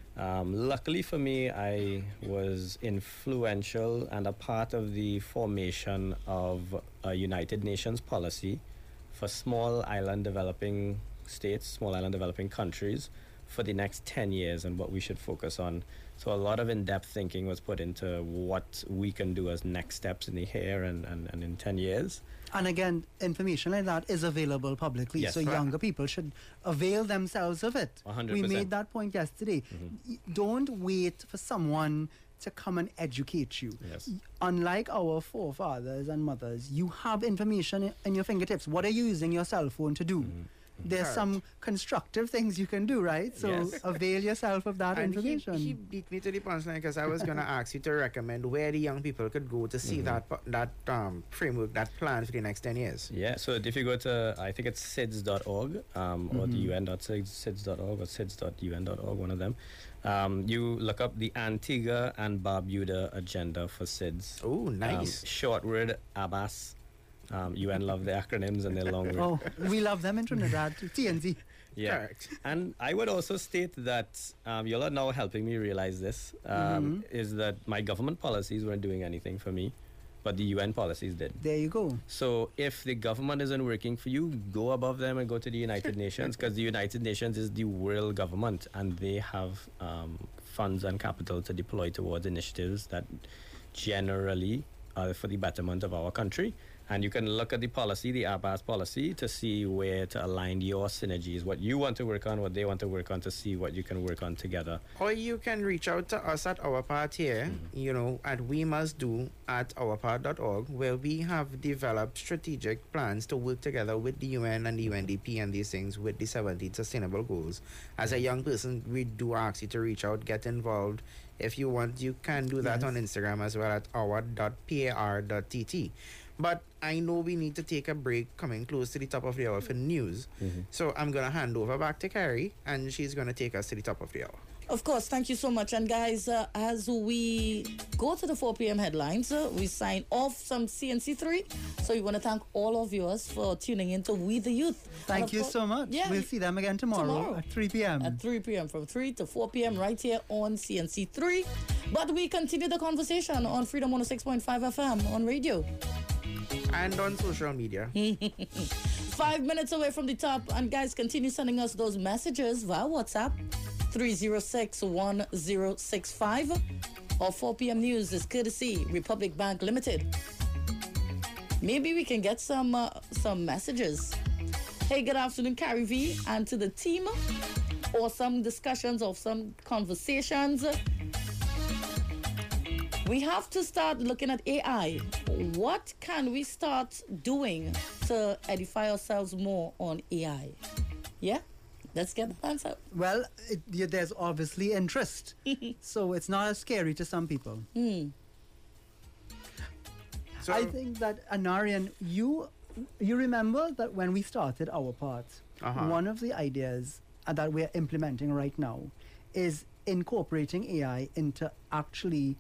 Um, luckily for me, I was influential and a part of the formation of a United Nations policy for small island developing states, small island developing countries for the next ten years and what we should focus on. So a lot of in-depth thinking was put into what we can do as next steps in the here and, and, and in ten years. And again, information like that is available publicly, Yes. so Right. younger people should avail themselves of it. one hundred We percent. made that point yesterday. Y- Don't wait for someone to come and educate you. Yes. Y- Unlike our forefathers and mothers, you have information i- in your fingertips. What are you using your cell phone to do? There's some constructive things you can do, right? So Yes. avail yourself of that And he, information. he beat me to the punchline because I was going to ask you to recommend where the young people could go to see that pu- that um, framework, that plan for the next ten years. Yeah, so if you go to, I think it's S I D S dot org um, or the U N dot S I D S dot org or S I D S dot U N dot org, one of them, um, you look up the Antigua and Barbuda agenda for S I D S. Oh, Um, nice. short word, A B A S. Um, U N love their acronyms and their long words. Oh, we love them in Trinidad. T N Z. Yeah. Correct. And I would also state that um, you're now helping me realize this, um, is that my government policies weren't doing anything for me, but the U N policies did. There you go. So if the government isn't working for you, go above them and go to the United Nations, because the United Nations is the world government and they have um, funds and capital to deploy towards initiatives that generally are for the betterment of our country And you can look at the policy, the A B A S policy, to see where to align your synergies, what you want to work on, what they want to work on, to see what you can work on together. Or you can reach out to us at our part here, mm-hmm. you know, at we must do at our part dot org, where we have developed strategic plans to work together with the U N and the U N D P and these things with the seventeen Sustainable Goals. As a young person, we do ask you to reach out, get involved. If you want, you can do that yes. on Instagram as well at our dot par dot t t. But I know we need to take a break coming close to the top of the hour for news. Mm-hmm. So I'm going to hand over back to Carrie, and she's going to take us to the top of the hour. Of course, thank you so much. And guys, uh, as we go to the four p.m. headlines, uh, we sign off some C N C three. So we want to thank all of yours for tuning in to We the Youth. Thank you so much. Yeah, we'll see them again tomorrow, tomorrow at three p.m. At three p.m. from three to four p.m. right here on C N C three. But we continue the conversation on Freedom one oh six point five F M on radio. And on social media. Five minutes away from the top. And guys, continue sending us those messages via WhatsApp. three oh six, one oh six five. Or four p.m. news is courtesy Republic Bank Limited. Maybe we can get some uh, some messages. Hey, good afternoon, Carrie V, and to the team. Or some discussions or some conversations. We have to start looking at A I. What can we start doing to edify ourselves more on A I? Yeah? Let's get the plans out. Well, it, yeah, there's obviously interest. So it's not as scary to some people. Mm. So I think that, Anarian, you you remember that when we started our part, uh-huh. one of the ideas that we're implementing right now is incorporating A I into actually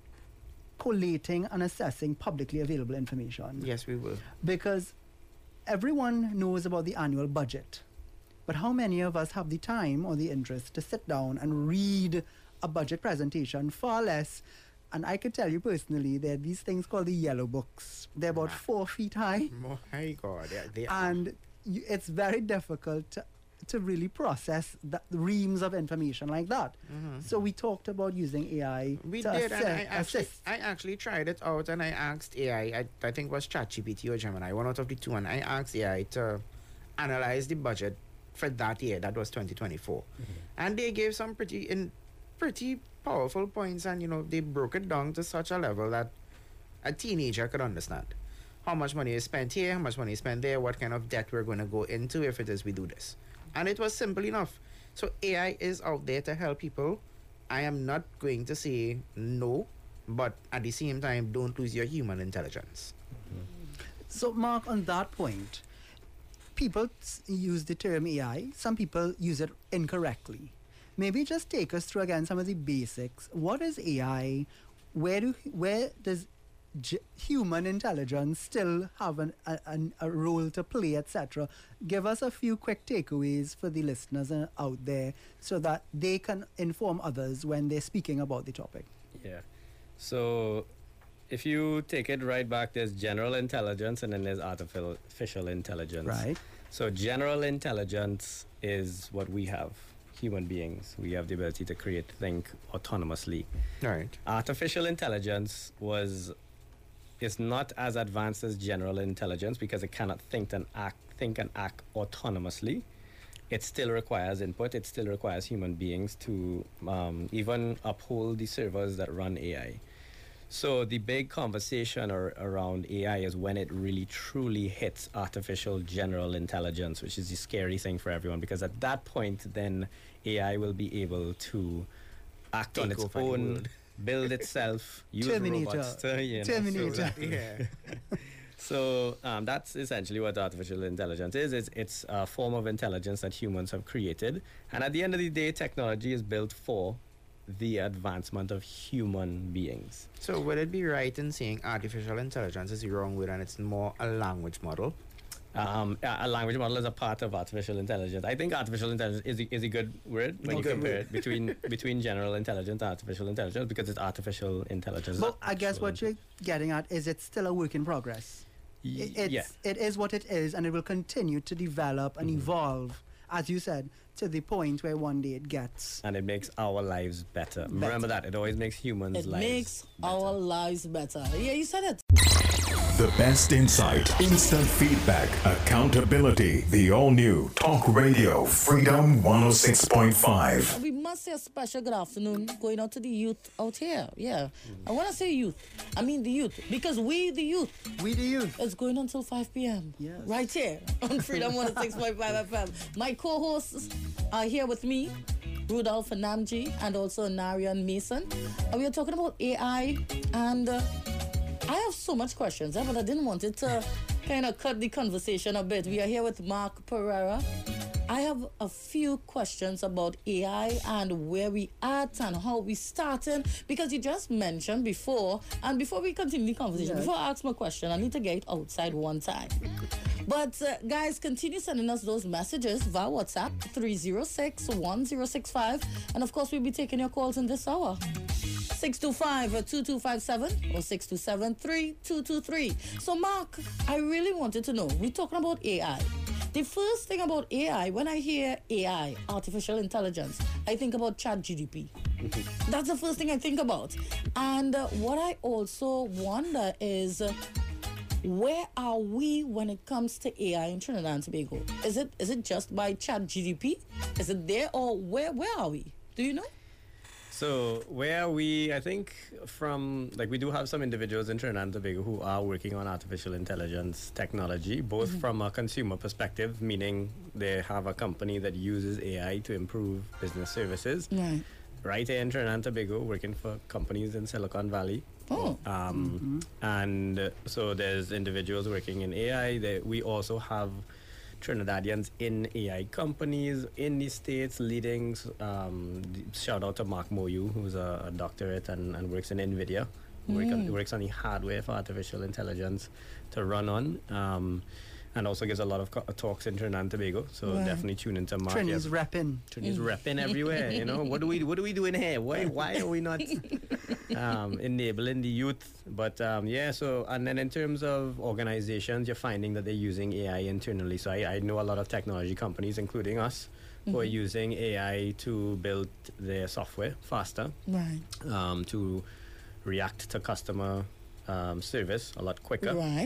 collating and assessing publicly available information. Yes, we will. Because everyone knows about the annual budget. But how many of us have the time or the interest to sit down and read a budget presentation? Far less. And I can tell you personally, there are these things called the yellow books. They're about four feet high. My God. Yeah, they and you, it's very difficult to, to really process the reams of information like that. Mm-hmm. So we talked about using A I we to did, assess, and I actually, assist. I actually tried it out, and I asked A I, I, I think it was ChatGPT or Gemini, one out of the two, and I asked A I to analyze the budget for that year. That was twenty twenty-four. Mm-hmm. And they gave some pretty in pretty powerful points, and you know they broke it down to such a level that a teenager could understand how much money is spent here, how much money is spent there, what kind of debt we're going to go into if it is we do this. And it was simple enough. So A I is out there to help people. I am not going to say no, but at the same time, don't lose your human intelligence. Mm-hmm. So Mark, on that point, people use the term A I. Some people use it incorrectly. Maybe just take us through again some of the basics. What is A I? Where do where does J- human intelligence still have an, a, an, a role to play, et cetera? Give us a few quick takeaways for the listeners uh, out there so that they can inform others when they're speaking about the topic. Yeah. So if you take it right back, there's general intelligence and then there's artificial intelligence. Right. So general intelligence is what we have, human beings. We have the ability to create, think autonomously. Right. Artificial intelligence was is not as advanced as general intelligence because it cannot think and act think and act autonomously. It still requires input. It still requires human beings to um, even uphold the servers that run A I. So the big conversation ar- around A I is when it really truly hits artificial general intelligence, which is the scary thing for everyone, because at that point, then A I will be able to act Take on its over own, build itself, use Terminator. robots to, you know, Terminator. so that- yeah. So um, that's essentially what artificial intelligence is. It's, it's a form of intelligence that humans have created. And at the end of the day, technology is built for the advancement of human beings. So would it be right in saying artificial intelligence is the wrong word and it's more a language model? Um, a language model is a part of artificial intelligence. I think artificial intelligence is a, is a good word when you Okay. compare it between between general intelligence and artificial intelligence, because it's artificial intelligence. But not I guess actual what you're getting at is it's still a work in progress. Y- It, it's, yeah. it is what it is, and it will continue to develop and Mhm. evolve, as you said, to the point where one day it gets. And it makes our lives better. Remember that. It always makes humans' It lives makes better. our lives better. Yeah, you said it. The best insight, instant feedback, accountability. The all-new Talk Radio Freedom one oh six point five. We must say a special good afternoon going out to the youth out here. Yeah. I want to say youth. I mean the youth. Because we, the youth, We the youth. it's going until five p.m. Yes. Right here on Freedom one oh six point five F M. My co-hosts are here with me, Rudolph Namji and also Narian Mason. And we are talking about A I, and uh, I have so much questions, eh, but I didn't want it to kind of cut the conversation a bit. We are here with Mark Pereira. I have a few questions about A I and where we at and how we starting, because you just mentioned before, and before we continue the conversation, Yes. before I ask my question, I need to get outside one time. But uh, guys, continue sending us those messages via WhatsApp three oh six, one oh six five, and of course we'll be taking your calls in this hour. six two five, two two five seven or six two seven, three two two three. So Mark, I really wanted to know, we're talking about A I. The first thing about A I, when I hear A I, artificial intelligence, I think about ChatGPT. That's the first thing I think about. And uh, what I also wonder is, uh, where are we when it comes to A I in Trinidad and Tobago? Is it is it just by ChatGPT? Is it there, or where where are we? Do you know? So where we, I think from, like we do have some individuals in Trinidad and Tobago who are working on artificial intelligence technology, both Mm-hmm. from a consumer perspective, meaning they have a company that uses A I to improve business services. Right. Right here in Trinidad and Tobago, working for companies in Silicon Valley. Oh. Um, And uh, so there's individuals working in A I. There, we also have Trinidadians in A I companies in the States leading. Um, shout out to Mark Moyu, who's a, a doctorate and, and works in NVIDIA, who work on, works on the hardware for artificial intelligence to run on. Um, and also gives a lot of co- talks in Trinidad and Tobago. So Right. definitely tune into Mark. Trini's Yes. repping. Trinidad's repping everywhere. You know, what do we what do we do in here? Why why are we not um, enabling the youth? But um, yeah, so and then in terms of organizations, you're finding that they're using A I internally. So I, I know a lot of technology companies, including us, who are using A I to build their software faster, Right. um, to react to customer um, service a lot quicker. Right.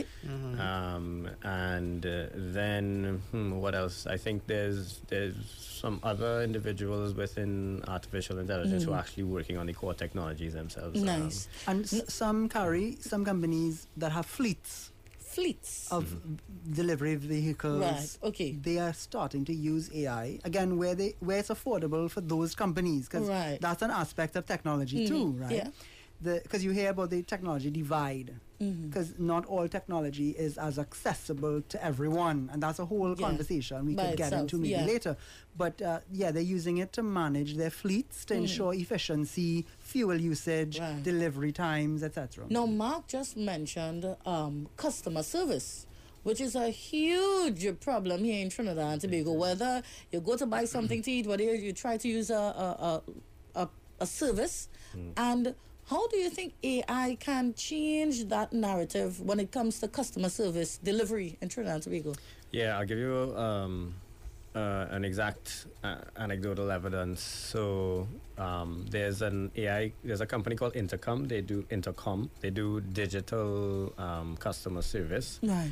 Um, and uh, then hmm, what else? I think there's there's some other individuals within artificial intelligence who are actually working on the core technologies themselves. Um, Nice. And s- some carry, some companies that have fleets Fleets. of delivery vehicles. Right, okay. They are starting to use A I again where they where it's affordable for those companies, because Right. that's an aspect of technology too, right? yeah. Because you hear about the technology divide, because not all technology is as accessible to everyone, and that's a whole Yeah. conversation we By could get itself, into maybe yeah. later. But uh, yeah, they're using it to manage their fleets to ensure efficiency, fuel usage, Right. delivery times, et cetera. Now, Mark just mentioned um, customer service, which is a huge problem here in Trinidad and Tobago. Whether you go to buy something to eat, whether you try to use a a, a, a, a service, and how do you think A I can change that narrative when it comes to customer service delivery in Trinidad and Tobago? Yeah, I'll give you um, uh, an exact uh, anecdotal evidence. So um, there's an A I, there's a company called Intercom. They do Intercom. They do digital um, customer service. Right.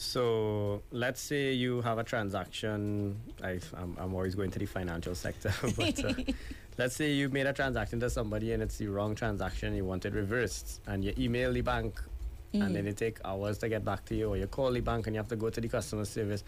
So let's say you have a transaction. I, I'm, I'm always going to the financial sector, but uh, let's say you made a transaction to somebody and it's the wrong transaction. You want it reversed, and you email the bank, and then it take hours to get back to you, or you call the bank and you have to go to the customer service.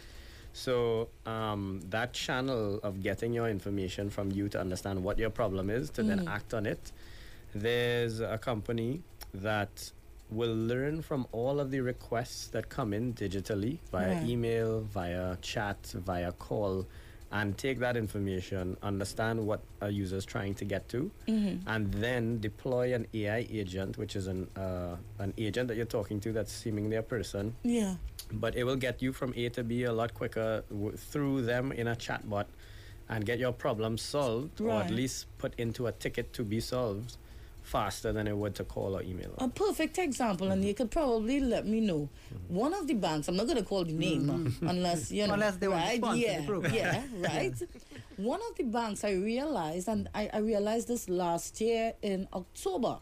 So um, that channel of getting your information from you to understand what your problem is, to then act on it. There's a company that will learn from all of the requests that come in digitally via Right. email, via chat, via call, and take that information, understand what a user is trying to get to, and then deploy an A I agent, which is an uh, an agent that you're talking to that's seemingly a person, Yeah. but it will get you from A to B a lot quicker w- through them in a chatbot, and get your problem solved, or at Right. least put into a ticket to be solved faster than it would to call or email. A perfect example, and you could probably let me know. One of the banks, I'm not going to call the name uh, unless you know, Unless they want to right? sponsor the yeah, program. yeah, right. One of the banks I realized, and I, I realized this last year in October,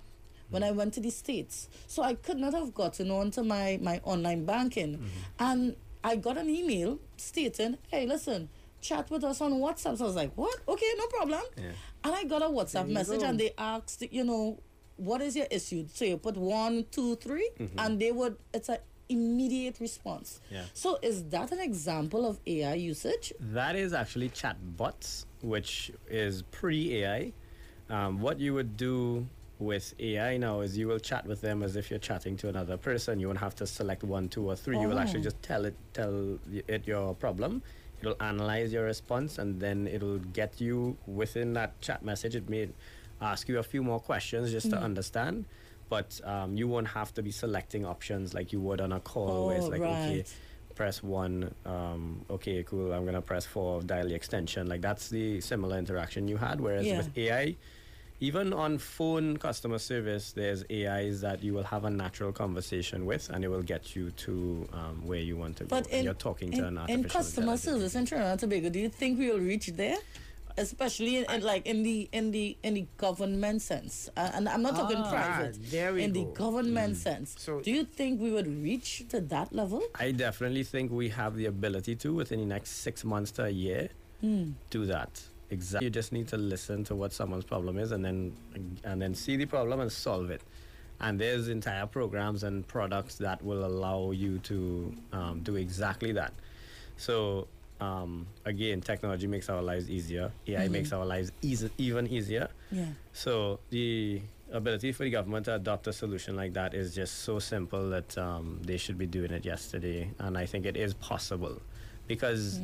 when I went to the States. So I could not have gotten onto my, my online banking. Mm-hmm. And I got an email stating, hey, listen, chat with us on WhatsApp. So I was like, what? Okay, no problem. Yeah. And I got a WhatsApp you message go. and they asked, you know, what is your issue? So you put one, two, three, Mm-hmm. and they would, it's an immediate response. Yeah. So is that an example of A I usage? That is actually chatbots, which is pre-A I. Um, what you would do with A I now is you will chat with them as if you're chatting to another person. You won't have to select one, two, or three. You will actually Oh. just tell it, tell it your problem. It'll analyze your response, and then it'll get you within that chat message. It may ask you a few more questions just to understand, but um, you won't have to be selecting options like you would on a call, where it's Oh, like, okay, right. press one, um, okay, cool, I'm gonna press four, dial the extension. Like, that's the similar interaction you had. Whereas Yeah. with A I, even on phone customer service, there's A Is that you will have a natural conversation with, and it will get you to um, where you want to But go. in, You're talking to in, an in artificial customer intelligence. service in Trinidad and Tobago, do you think we will reach there? Especially in, in like in the in the in the government sense, uh, and I'm not talking Ah, private. there we in go. the government sense, So- do you think we would reach to that level? I definitely think we have the ability to, within the next six months to a year, do that. Exactly. You just need to listen to what someone's problem is, and then and then see the problem and solve it. And there's entire programs and products that will allow you to um, do exactly that. So um, again, technology makes our lives easier. A I makes our lives easy, even easier. Yeah. So the ability for the government to adopt a solution like that is just so simple that um, they should be doing it yesterday. And I think it is possible, because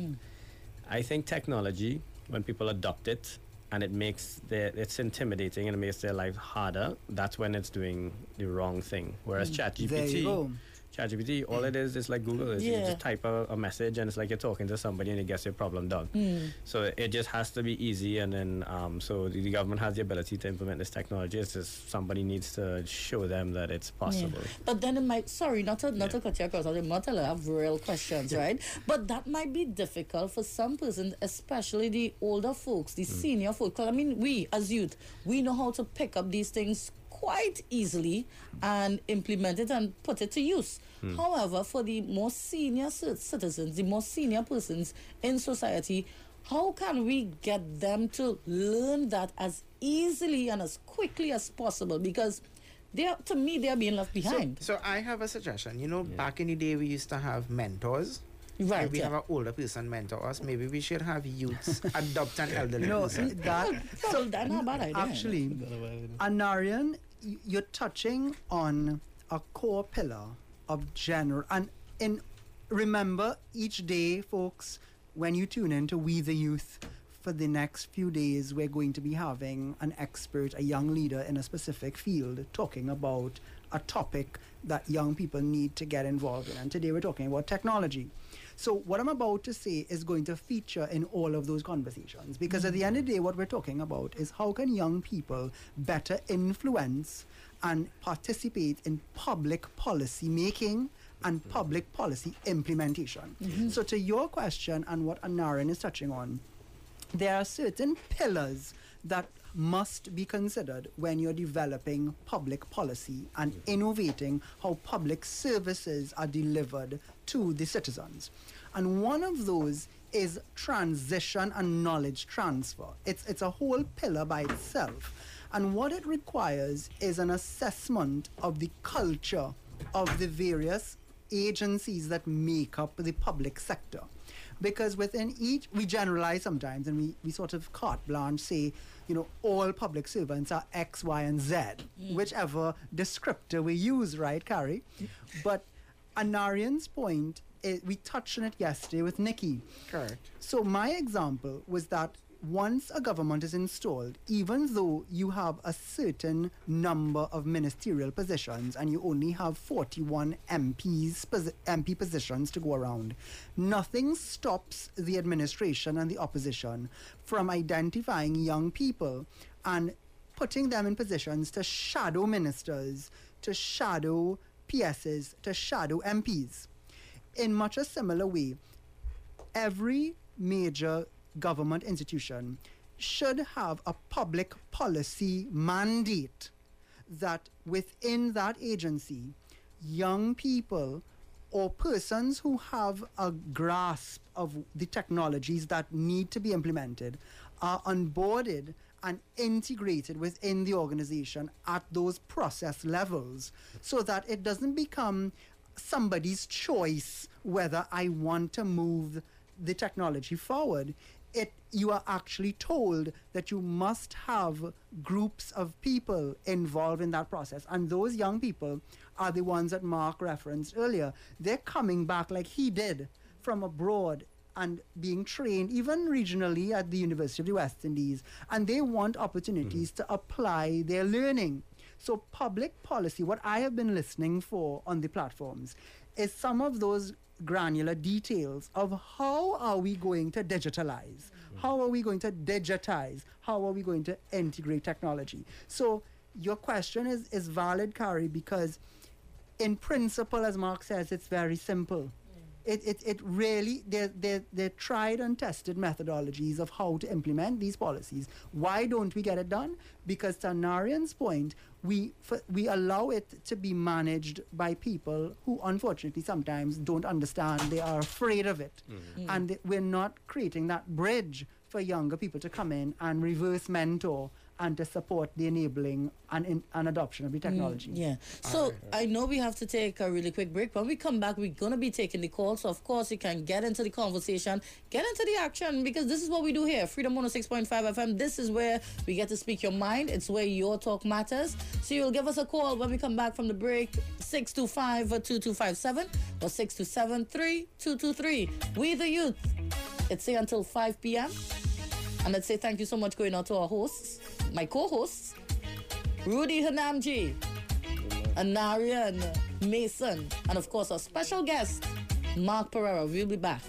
I think technology, when people adopt it and it makes their, it's intimidating and it makes their life harder, that's when it's doing the wrong thing. Whereas ChatGPT, There you go. ChatGPT, all it is is like Google is. You Yeah. just type a, a message and it's like you're talking to somebody and it gets your problem done. So it just has to be easy, and then um, so the, the government has the ability to implement this technology. It's just somebody needs to show them that it's possible. Yeah. But then it might, sorry, not to, not to cut you across, I'm not to have real questions, right? But that might be difficult for some persons, especially the older folks, the senior folks. 'Cause I mean, we as youth, we know how to pick up these things quite easily and implement it and put it to use. However, for the more senior ci- citizens, the more senior persons in society, how can we get them to learn that as easily and as quickly as possible? Because they are, to me, they are being left behind. So I have a suggestion. You know, back in the day, we used to have mentors. Right, If we yeah. have an older person mentor us, maybe we should have youths adopt an elderly No, person. that So that's not a bad idea. actually, Anarian, y- you're touching on a core pillar of general, and in remember each day, folks, when you tune in to We the Youth, for the next few days, we're going to be having an expert, a young leader in a specific field, talking about a topic that young people need to get involved in. And today we're talking about technology. So what I'm about to say is going to feature in all of those conversations, because at the end of the day, what we're talking about is how can young people better influence and participate in public policy making and public policy implementation. So to your question and what Anaran is touching on, there are certain pillars that must be considered when you're developing public policy and innovating how public services are delivered to the citizens. And one of those is transition and knowledge transfer. It's, it's a whole pillar by itself. And what it requires is an assessment of the culture of the various agencies that make up the public sector. Because within each, we generalize sometimes, and we, we sort of carte blanche say, you know, all public servants are X, Y, and Z, whichever descriptor we use, right, Carrie? But Anarian's point, is, we touched on it yesterday with Nikki. Correct. So my example was that once a government is installed, even though you have a certain number of ministerial positions and you only have forty-one M Ps, posi- M P positions to go around, nothing stops the administration and the opposition from identifying young people and putting them in positions to shadow ministers, to shadow P Ss, to shadow M Ps. In much a similar way, every major government institution should have a public policy mandate that within that agency, young people or persons who have a grasp of the technologies that need to be implemented are onboarded and integrated within the organization at those process levels, so that it doesn't become somebody's choice whether I want to move the technology forward. It, you are actually told that you must have groups of people involved in that process. And those young people are the ones that Mark referenced earlier. They're coming back like he did from abroad and being trained even regionally at the University of the West Indies. And they want opportunities mm-hmm. to apply their learning. So public policy, what I have been listening for on the platforms, is some of those granular details of how are we going to digitalize, mm-hmm. how are we going to digitize, how are we going to integrate technology. So your question is, is valid, Carrie, because in principle, as Mark says, it's very simple. It, it, it really, they're, they're, they're tried and tested methodologies of how to implement these policies. Why don't we get it done? Because to Narayan's point, we, f- we allow it to be managed by people who unfortunately sometimes don't understand. They are afraid of it. Mm-hmm. And th- we're not creating that bridge for younger people to come in and reverse mentor and to support the enabling and, in, and adoption of the technology. Mm, yeah. So right. I know we have to take a really quick break. When we come back, we're going to be taking the call. So, of course, you can get into the conversation, get into the action, because this is what we do here. Freedom one oh six point five F M. This is where we get to speak your mind. It's where your talk matters. So you'll give us a call when we come back from the break, six two five, two two five seven or six two seven, three two two three. We the youth. It's here until five p.m. And let's say thank you so much going out to our hosts, my co-hosts, Rudy Hanamji, Anarian Mason, and of course our special guest, Mark Pereira. We'll be back.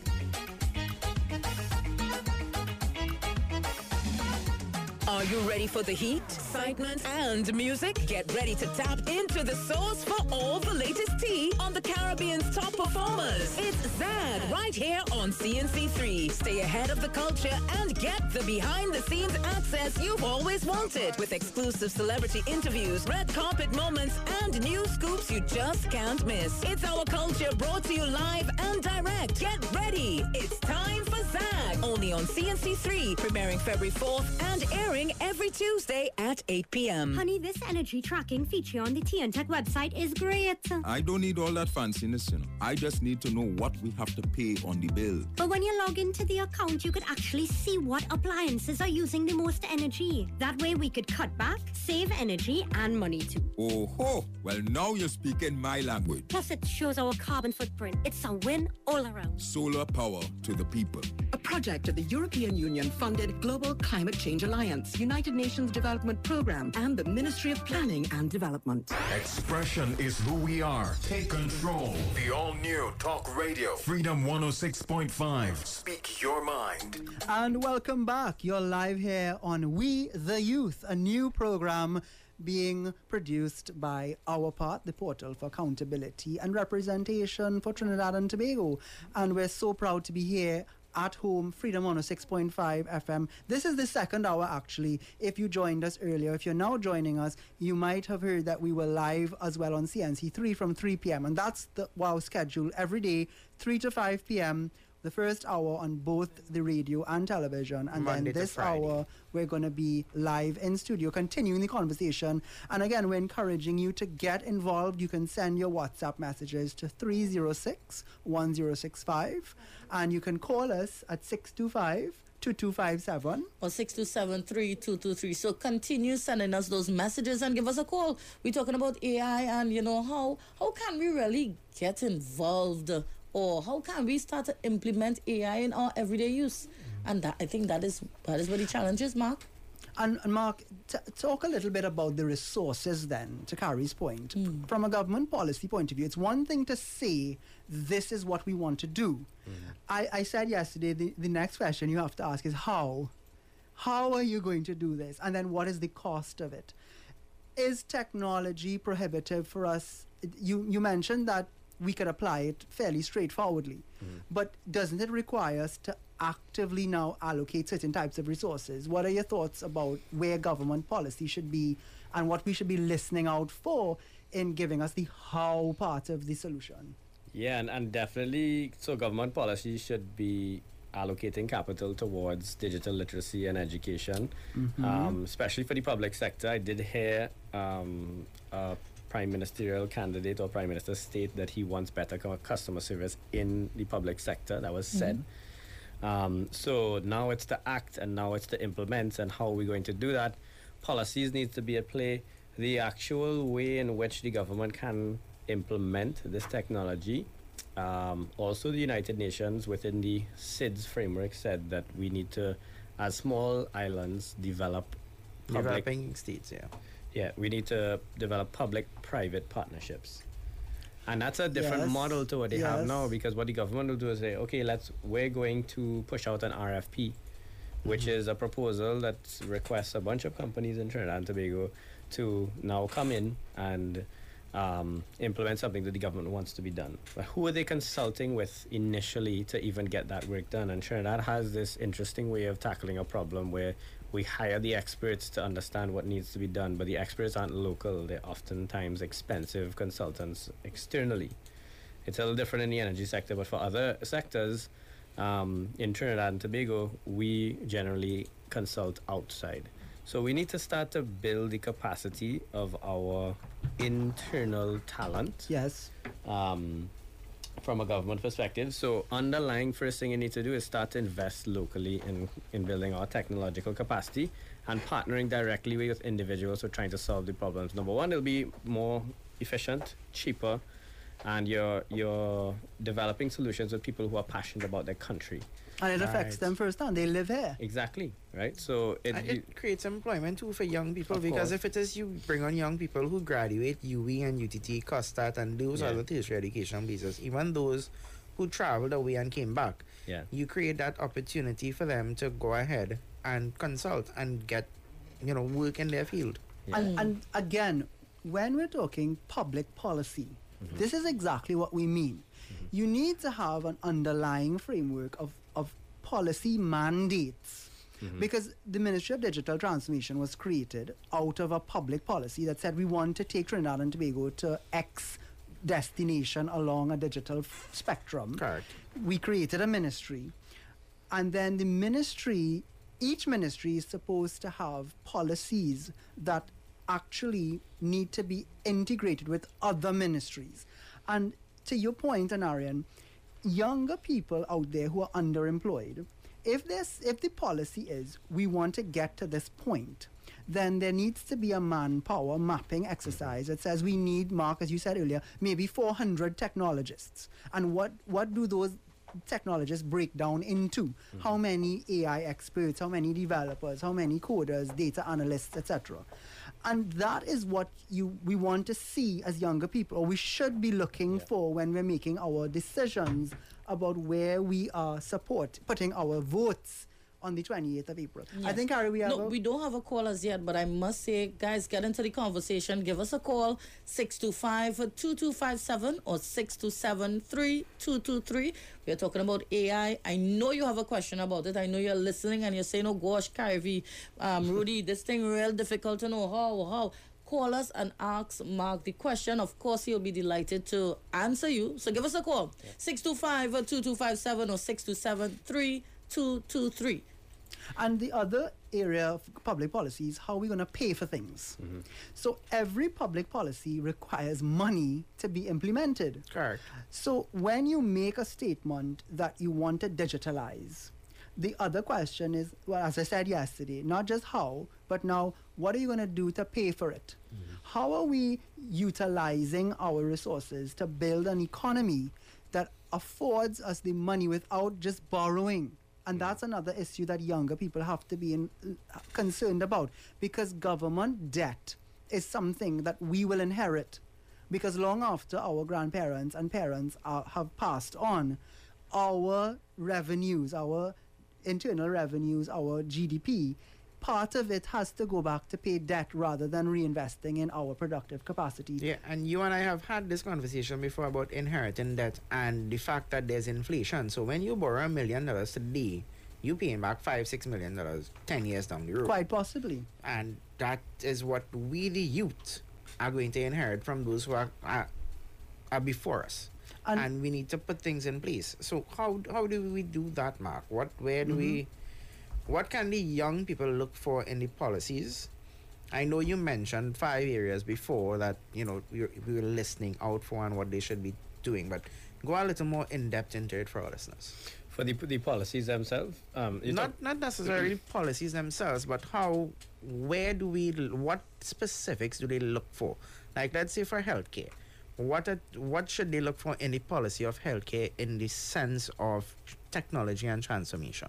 Are you ready for the heat, excitement, and music? Get ready to tap into the source for all the latest tea on the Caribbean's top performers. It's Zag right here on C N C three. Stay ahead of the culture and get the behind-the-scenes access you've always wanted, with exclusive celebrity interviews, red carpet moments, and news scoops you just can't miss. It's our culture brought to you live and direct. Get ready. It's time for Zag, only on C N C three, premiering February fourth and airing every Tuesday at eight p.m. Honey, this energy tracking feature on the T N Tech website is great. I don't need all that fanciness, you know. I just need to know what we have to pay on the bill. But when you log into the account, you could actually see what appliances are using the most energy. That way we could cut back, save energy and money too. Oh ho! Well, now you're speaking my language. Plus it shows our carbon footprint. It's a win all around. Solar power to the people. A project of the European Union-funded Global Climate Change Alliance, United Nations Development Programme, and the Ministry of Planning and Development. Expression is who we are. Take control. The all-new Talk Radio. Freedom one oh six point five. Speak your mind. And welcome back. You're live here on We the Youth, a new program being produced by Our Part, the portal for accountability and representation for Trinidad and Tobago. And we're so proud to be here at home, Freedom one oh six point five F M. This is the second hour, actually. If you joined us earlier, if you're now joining us, you might have heard that we were live as well on C N C three from three p.m. And that's the WOW schedule every day, three to five p.m., the first hour on both the radio and television. And Monday then this to Friday. hour, we're going to be live in studio, continuing the conversation. And again, we're encouraging you to get involved. You can send your WhatsApp messages to three oh six, one oh six five. And you can call us at six two five, two two five seven. Or six two seven, three two two three. So continue sending us those messages and give us a call. We're talking about A I and, you know, how, how can we really get involved, or how can we start to implement A I in our everyday use? And that, I think that is that is where the challenge is, Mark. And, and Mark, t- talk a little bit about the resources then, to Carrie's point. Mm. From a government policy point of view, it's one thing to say, this is what we want to do. Mm. I, I said yesterday, the, the next question you have to ask is how? How are you going to do this? And then what is the cost of it? Is technology prohibitive for us? You, you mentioned that we could apply it fairly straightforwardly. Mm. But doesn't it require us to actively now allocate certain types of resources? What are your thoughts about where government policy should be and what we should be listening out for in giving us the how part of the solution? Yeah, and, and definitely, so government policy should be allocating capital towards digital literacy and education, Mhm. um, especially for the public sector. I did hear um, a prime ministerial candidate or prime minister state that he wants better cu- customer service in the public sector. That was said. Um, so now it's to act, and now it's to implement, and how are we going to do that? Policies need to be at play. The actual way in which the government can implement this technology. Um, also, the United Nations within the S I D S framework said that we need to, as small islands, develop public, Developing states, yeah. yeah, we need to develop public-private partnerships. And that's a different Yes, model to what they have yes. now, because what the government will do is say, okay, let's we're going to push out an R F P, which is a proposal that requests a bunch of companies in Trinidad and Tobago to now come in and um, implement something that the government wants to be done. But who are they consulting with initially to even get that work done? And Trinidad has this interesting way of tackling a problem where we hire the experts to understand what needs to be done, but the experts aren't local. They're oftentimes expensive consultants externally. It's a little different in the energy sector, but for other sectors, um, in Trinidad and Tobago, we generally consult outside. So we need to start to build the capacity of our internal talent. Yes. Um, from a government perspective. So underlying first thing you need to do is start to invest locally in, in building our technological capacity and partnering directly with individuals who are trying to solve the problems. Number one, it'll be more efficient, cheaper, and you're, you're developing solutions with people who are passionate about their country. And it affects Right. them firsthand. They live here. Exactly, right? So it, And you- it creates employment too for young people, Of because course. if it is you bring on young people who graduate U W I and U T T, COSTAT, and those Yeah. other tertiary education places, even those who traveled away and came back, yeah. you create that opportunity for them to go ahead and consult and get, you know, work in their field. Yeah. And, and again, when we're talking public policy, this is exactly what we mean. You need to have an underlying framework of, of policy mandates. Because the Ministry of Digital Transformation was created out of a public policy that said we want to take Trinidad and Tobago to X destination along a digital f- spectrum. Correct. We created a ministry, and then the ministry, each ministry is supposed to have policies that actually need to be integrated with other ministries. And to your point, Anarian, younger people out there who are underemployed, if this, if the policy is we want to get to this point, then there needs to be a manpower mapping exercise that says we need, Mark, as you said earlier, maybe four hundred technologists. And what, what do those technologists break down into? How many A I experts, how many developers, how many coders, data analysts, et cetera. And that is what you we want to see as younger people, or we should be looking for when we're making our decisions about where we are support, putting our votes on the twenty-eighth of April. I Yes. think, Harry, we have No, a- we don't have a call as yet, but I must say, guys, get into the conversation. Give us a call, six two five, two two five seven or six two seven, three two two three. We're talking about A I. I know you have a question about it. I know you're listening and you're saying, oh gosh, Carvey, um, Rudy, this thing real difficult to know how, how. Call us and ask Mark the question. Of course, he'll be delighted to answer you. So give us a call, six two five, two two five seven or six two seven, three two two three. And the other area of public policy is how we're going to pay for things. So every public policy requires money to be implemented. Correct. So when you make a statement that you want to digitalize, the other question is, well, as I said yesterday, not just how, but now what are you going to do to pay for it? How are we utilizing our resources to build an economy that affords us the money without just borrowing? And that's another issue that younger people have to be in, uh, concerned about, because government debt is something that we will inherit, because long after our grandparents and parents are, have passed on, our revenues, our internal revenues, our G D P part of it has to go back to pay debt rather than reinvesting in our productive capacity. Yeah, and you and I have had this conversation before about inheriting debt and the fact that there's inflation. So when you borrow a million dollars today, you paying back five, six million dollars ten years down the road. Quite possibly. And that is what we, the youth, are going to inherit from those who are are, are before us. And, and we need to put things in place. So how how do we do that, Mark? What where do mm-hmm. we what can the young people look for in the policies? I know you mentioned five areas before that, you know, we were, we were listening out for and what they should be doing, but go a little more in depth into it for our listeners. For the the policies themselves, um, not not necessarily policies themselves, but how, where do we, what specifics do they look for? Like, let's say for healthcare, what are, what should they look for in the policy of healthcare in the sense of technology and transformation?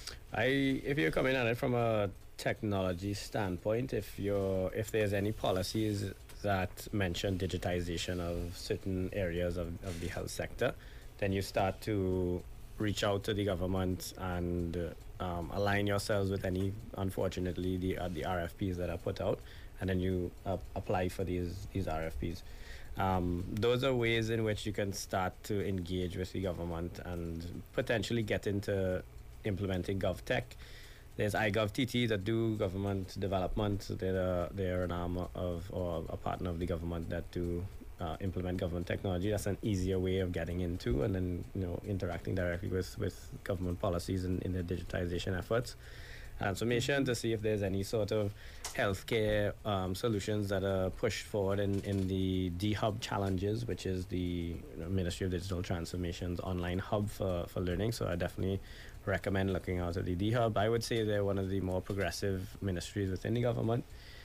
I, if you're coming at it from a technology standpoint, if you're if there's any policies that mention digitization of certain areas of, of the health sector, then you start to reach out to the government and uh, um, align yourselves with any, unfortunately, the uh, the R F Ps that are put out, and then you uh, apply for these these R F Ps. Um, those are ways in which you can start to engage with the government and potentially get into implementing GovTech. There's iGovTT that do government development. They're they're an arm of or a partner of the government that do Uh, implement government technology. That's an easier way of getting into and then, you know, interacting directly with, with government policies in, in their digitization efforts. Transformation to see if there's any sort of healthcare um, solutions that are pushed forward in, in the D-Hub challenges, which is the, you know, Ministry of Digital Transformation's online hub for, for learning. So I definitely recommend looking out at the D-Hub. I would say they're one of the more progressive ministries within the government.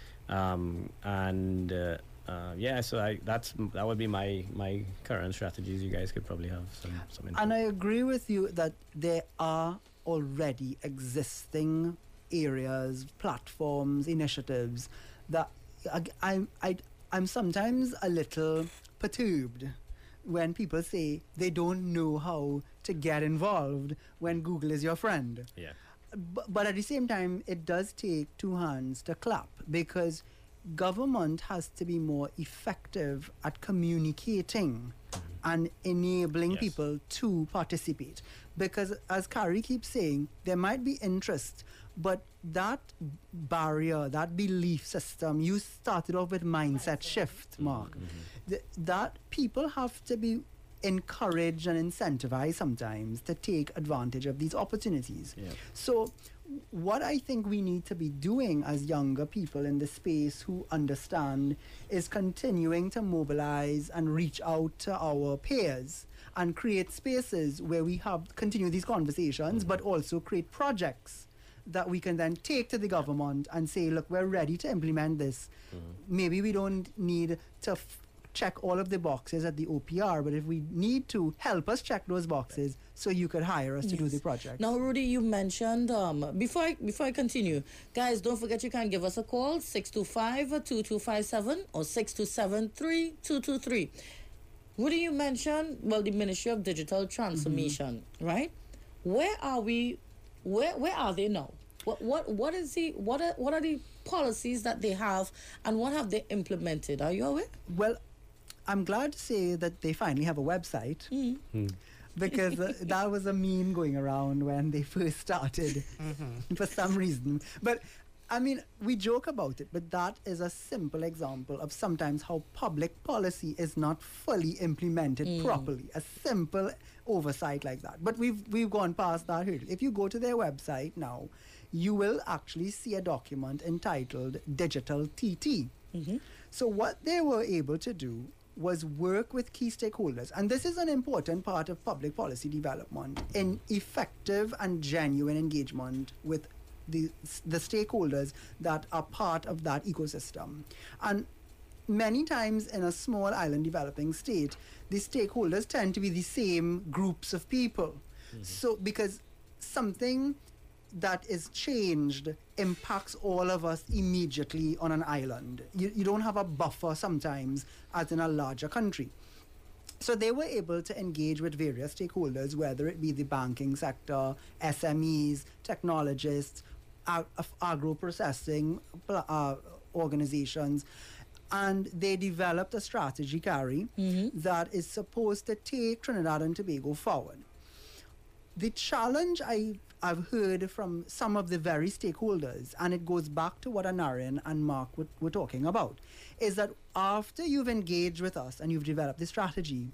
Um, and uh, Uh, yeah, so I, that's that would be my my current strategies. You guys could probably have some some input. And I agree with you that there are already existing areas, platforms, initiatives that I, I, I I'm sometimes a little perturbed when people say they don't know how to get involved when Google is your friend. Yeah. B- but at the same time, it does take two hands to clap, because government has to be more effective at communicating mm-hmm. and enabling yes. people to participate. Because as Carrie keeps saying, there might be interest, but that barrier, that belief system, you started off with mindset shift, Mark. Mm-hmm. Th- that people have to be encouraged and incentivized sometimes to take advantage of these opportunities. Yeah. So what I think we need to be doing as younger people in the space who understand is continuing to mobilize and reach out to our peers and create spaces where we have continue these conversations, mm-hmm. but also create projects that we can then take to the government and say, look, we're ready to implement this. Mm-hmm. Maybe we don't need to f- check all of the boxes at the O P R, but if we need to, help us check those boxes so you could hire us yes. to do the project. Now, Rudy, you mentioned, um, before I, before I continue, guys, don't forget you can give us a call, six two five, two two five seven or six two seven, three two two three. Rudy, you mentioned, well, the Ministry of Digital Transformation, mm-hmm. right? Where are we, where where are they now? What what what is the what are what are the policies that they have and what have they implemented? Are you aware? Well, I'm glad to say that they finally have a website, mm. Mm. because uh, that was a meme going around when they first started mm-hmm. for some reason. But I mean, we joke about it, but that is a simple example of sometimes how public policy is not fully implemented mm. properly. A simple oversight like that. But we've we've gone past that hurdle. If you go to their website now, you will actually see a document entitled Digital T T. Mm-hmm. So what they were able to do was work with key stakeholders, and this is an important part of public policy development, in effective and genuine engagement with the the stakeholders that are part of that ecosystem. And many times in a small island developing state, the stakeholders tend to be the same groups of people. Mm-hmm. So because something that is changed impacts all of us immediately on an island. You, you don't have a buffer sometimes as in a larger country. So they were able to engage with various stakeholders, whether it be the banking sector, S M Es, technologists, ag- agro-processing pl- uh, organizations, and they developed a strategy, Carrie, Mm-hmm. that is supposed to take Trinidad and Tobago forward. The challenge I, I've heard from some of the very stakeholders, and it goes back to what Anarian and Mark were, were talking about, is that after you've engaged with us and you've developed the strategy,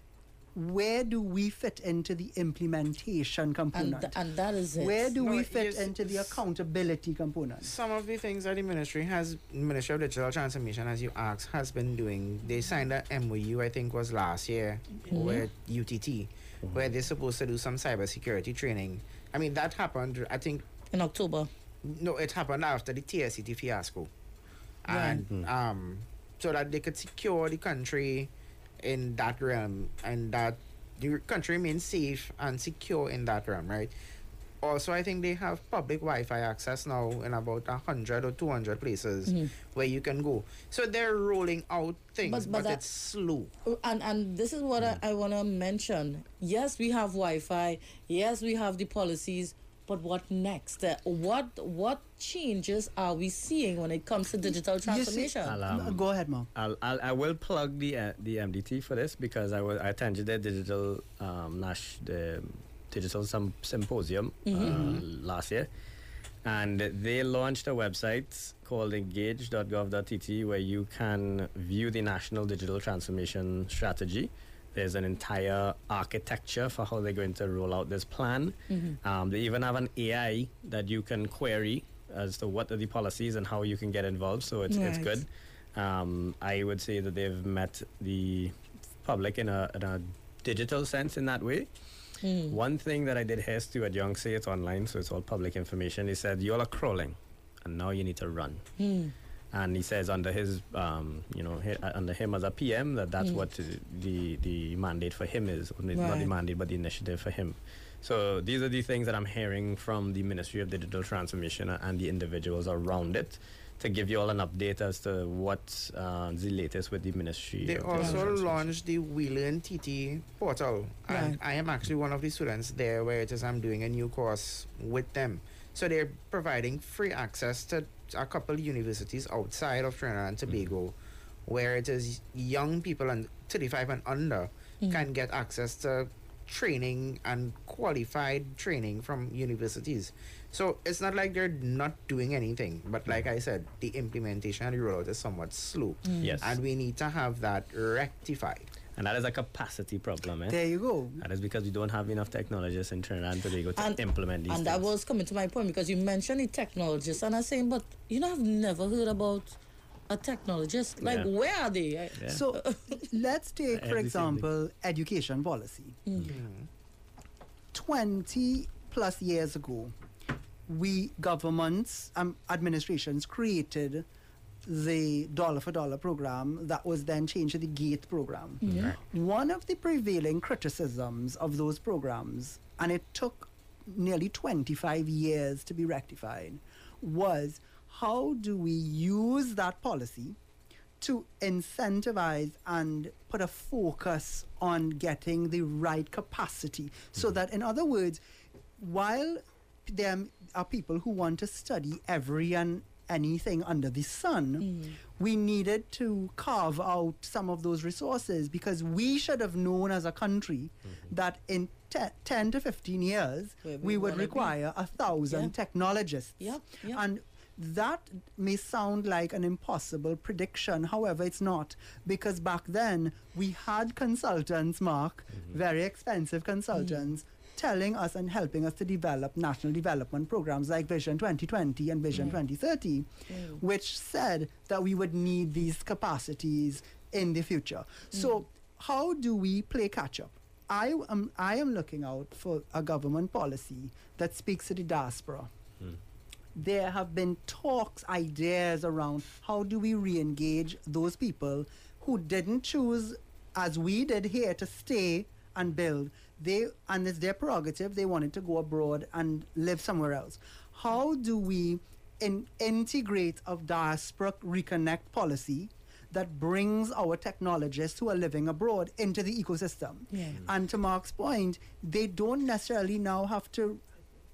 where do we fit into the implementation component? And, th- and that is it. Where do No, we fit yes, into the s- accountability component? Some of the things that the ministry has, Ministry of Digital Transformation, as you asked, has been doing. They signed a M O U, I think, was last year with U T T, where they're supposed to do some cybersecurity training. I mean, that happened, I think, In October. no, it happened after the T S C T fiasco. Right. And um, so that they could secure the country in that realm, and that the country remains safe and secure in that realm, right? Also, I think they have public Wi-Fi access now in about one hundred or two hundred places where you can go. So they're rolling out things, But- but, but that- it's slow. And and this is what I, I want to mention. Yes, we have Wi-Fi. Yes, we have the policies. But what next? Uh, what what changes are we seeing when it comes to digital You see- transformation? I'll, um, Go ahead, Mark. I'll, I'll, I will plug the uh, the M D T for this because I was I attended the digital um, Nash the digital sym- symposium uh, last year, and they launched a website called engage dot gov dot t t where you can view the national digital transformation strategy. There's an entire architecture for how they're going to roll out this plan. Um, they even have an A I that you can query as to what are the policies and how you can get involved. So it's it's Right. good. Um, I would say that they've met the public in a, in a digital sense in that way. One thing that I did hear Stuart Young say, it's online, so it's all public information. He said, "You all are crawling, and now you need to run." And he says under his, um, you know, hi, uh, under him as a P M, that that's what uh, the the mandate for him is, or not the Right. mandate, but the initiative for him. So these are the things that I'm hearing from the Ministry of Digital Transformation and the individuals around it, to give you all an update as to what's uh, the latest with the Ministry. They of Digital also Transformation. launched the Wheeler T T portal, and Right. I am actually one of the students there, where it is I'm doing a new course with them. So they're providing free access to a couple universities outside of Trinidad and Tobago, where it is young people and thirty-five and under can get access to training and qualified training from universities. So it's not like they're not doing anything, but like I said, the implementation and the rollout is somewhat slow. Yes. And we need to have that rectified. And that is a capacity problem, eh? There you go. That is because we don't have enough technologists in Trinidad and Tobago to And- implement these And things. that was coming to my point because you mentioned the technologists, and I'm saying, but you know, I've never heard about a technologist. Like, Yeah. where are they? I- Yeah. So let's take, for Every example, education policy. twenty plus years ago, we governments, um, administrations created the dollar for dollar program that was then changed to the GATE program. One of the prevailing criticisms of those programs, and it took nearly twenty-five years to be rectified, was how do we use that policy to incentivize and put a focus on getting the right capacity, so that, in other words, while there are people who want to study every and anything under the sun, we needed to carve out some of those resources, because we should have known as a country that in te- ten to fifteen years Where we we would wanna be. require a thousand Yeah. technologists. Yep, yep. And that may sound like an impossible prediction. However, it's not, because back then we had consultants, Mark, very expensive consultants, telling us and helping us to develop national development programs like Vision twenty twenty and Vision twenty thirty, which said that we would need these capacities in the future. So how do we play catch up? I am, I am looking out for a government policy that speaks to the diaspora. There have been talks, ideas around how do we re-engage those people who didn't choose, as we did here, to stay and build. They, and it's their prerogative, they wanted to go abroad and live somewhere else. How do we in, integrate a diaspora reconnect policy that brings our technologists who are living abroad into the ecosystem? Yeah. And to Mark's point, they don't necessarily now have to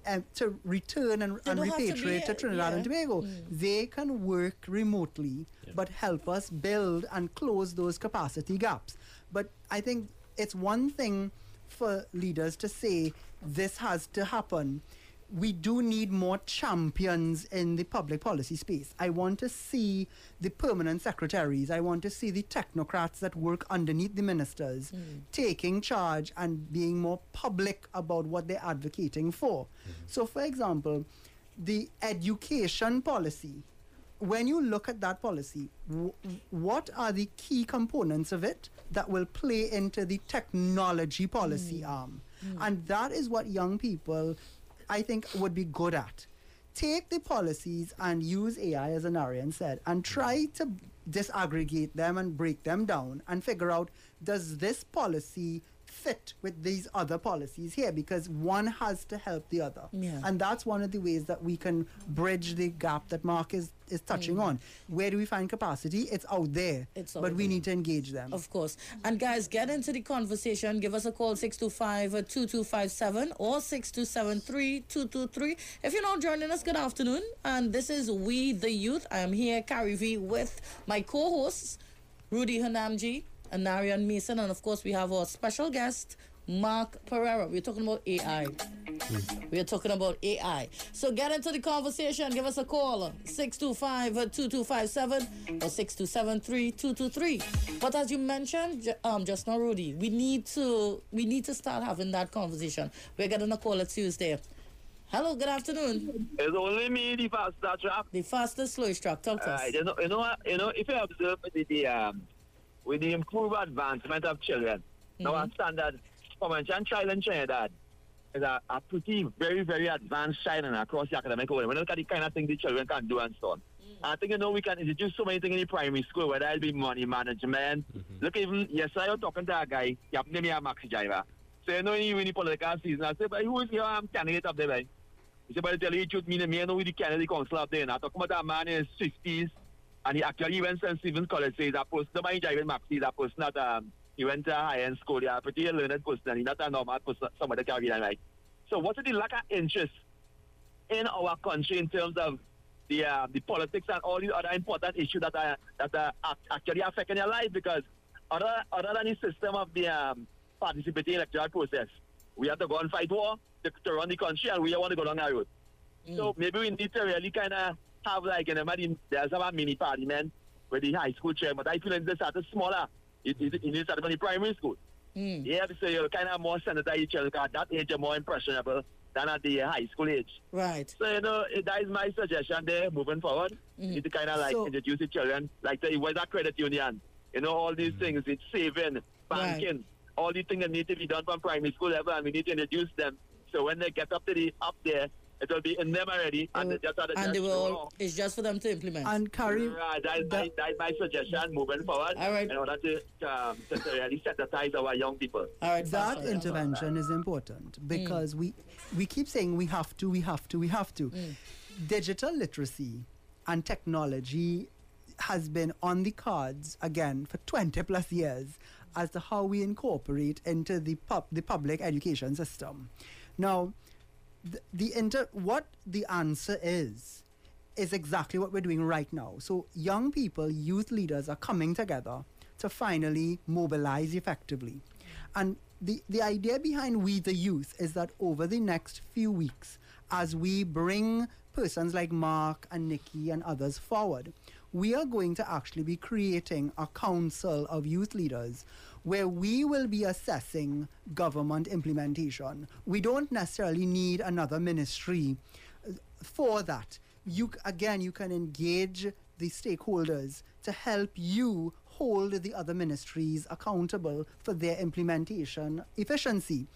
um, to return and, They and don't have to repatriate be- to, Trinidad yeah. and Tobago. Mm. They can work remotely, but help us build and close those capacity gaps. But I think it's one thing for leaders to say this has to happen. We do need more champions in the public policy space. I want to see the permanent secretaries. I want to see the technocrats that work underneath the ministers taking charge and being more public about what they're advocating for. So, for example, the education policy, when you look at that policy, w- what are the key components of it that will play into the technology policy arm? And that is what young people, I think, would be good at. Take the policies and use A I, as Anarian said, and try to disaggregate them and break them down and figure out, does this policy fit with these other policies here? Because one has to help the other. Yeah. And that's one of the ways that we can bridge the gap that Mark is, is touching on. Where do we find capacity? It's out there. It's out but we there. need to engage them. Of course. And guys, get into the conversation. Give us a call, six two five, two two five seven or six two seven three, two two three. If you're not joining us, good afternoon. And this is We the Youth. I am here, Carrie V, with my co-hosts, Rudy Hanamji and Narian Mason. And of course, we have our special guest, Mark Pereira. We're talking about A I. We're talking about A I. So get into the conversation. Give us a call, six two five, two two five seven or six two seven three, two two three. But as you mentioned, ju- um, just now, Rudy, we need to we need to start having that conversation. We're getting a call at Tuesday. Hello, good afternoon. It's only me, the faster track. The fastest, slowest track. Talk to us. Uh, you know, you know, what- you know, if you observe the, the um, with the improved advancement of children, now our standard convention child in Trinidad is a, a pretty, very, very advanced child and across the academic world. When you look at the kind of thing the children can do and so on. I think, you know, we can introduce so many things in the primary school, whether it be money management. Look, even yesterday I was talking to a guy, he happened to be a maxi driver. So, you know, when the political season, I said, but who is your um, candidate up there, right? He said, but I tell you, he should mean me, I know with the candidate council up there. And I talk about that man in his fifties, and he actually went to Saint Stephen's College. So he's a person, the man driving maxi, he's a person that um, he went to a high-end school. He's a pretty learned person, and he's not a normal person, somebody can be like. So what is the lack of interest in our country in terms of the uh, the politics and all these other important issues that are that are act- actually affecting your life? Because other other than the system of the um, participating electoral process, we have to go and fight war to, to run the country, and we want to go down that road. So maybe we need to really kind of have like, you know, maybe there's a mini parliament with the high school chair, but I feel like this is smaller. It, it, it needs to start from the primary school. Mm. Yeah, so you're kind of more sensitized children, because at that age you're more impressionable than at the high school age. Right. So, you know, it, that is my suggestion there, moving forward. Mm. You need to kind of like So- introduce the children, like the where's that credit union, you know, all these things, it's saving, banking, all these things that need to be done from primary school level, and we need to introduce them. So when they get up to the up there, it will be in them already, and they just have to And just they show will, off. it's just for them to implement. And Carrie, Right, that is, my, that is my suggestion moving forward. All right. In order to, um, to, to really sensitize our young people. All right, that faster. intervention is important because we we keep saying we have to, we have to, we have to. Digital literacy and technology has been on the cards again for twenty plus years as to how we incorporate into the pub, the public education system. Now, the, the inter what the answer is is exactly what we're doing right now. So young people, youth leaders are coming together to finally mobilize effectively. And the, the idea behind We the Youth is that over the next few weeks, as we bring persons like Mark and Nikki and others forward, we are going to actually be creating a council of youth leaders where we will be assessing government implementation. We don't necessarily need another ministry uh, for that. You c- again, you can engage the stakeholders to help you hold the other ministries accountable for their implementation efficiency.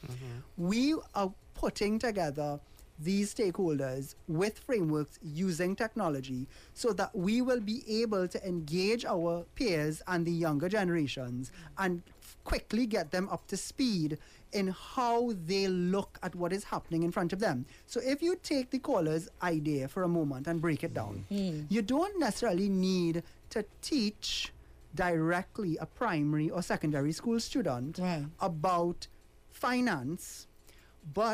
We are putting together these stakeholders with frameworks using technology so that we will be able to engage our peers and the younger generations and f- quickly get them up to speed in how they look at what is happening in front of them. So if you take the caller's idea for a moment and break it down, you don't necessarily need to teach directly a primary or secondary school student Right. about finance, but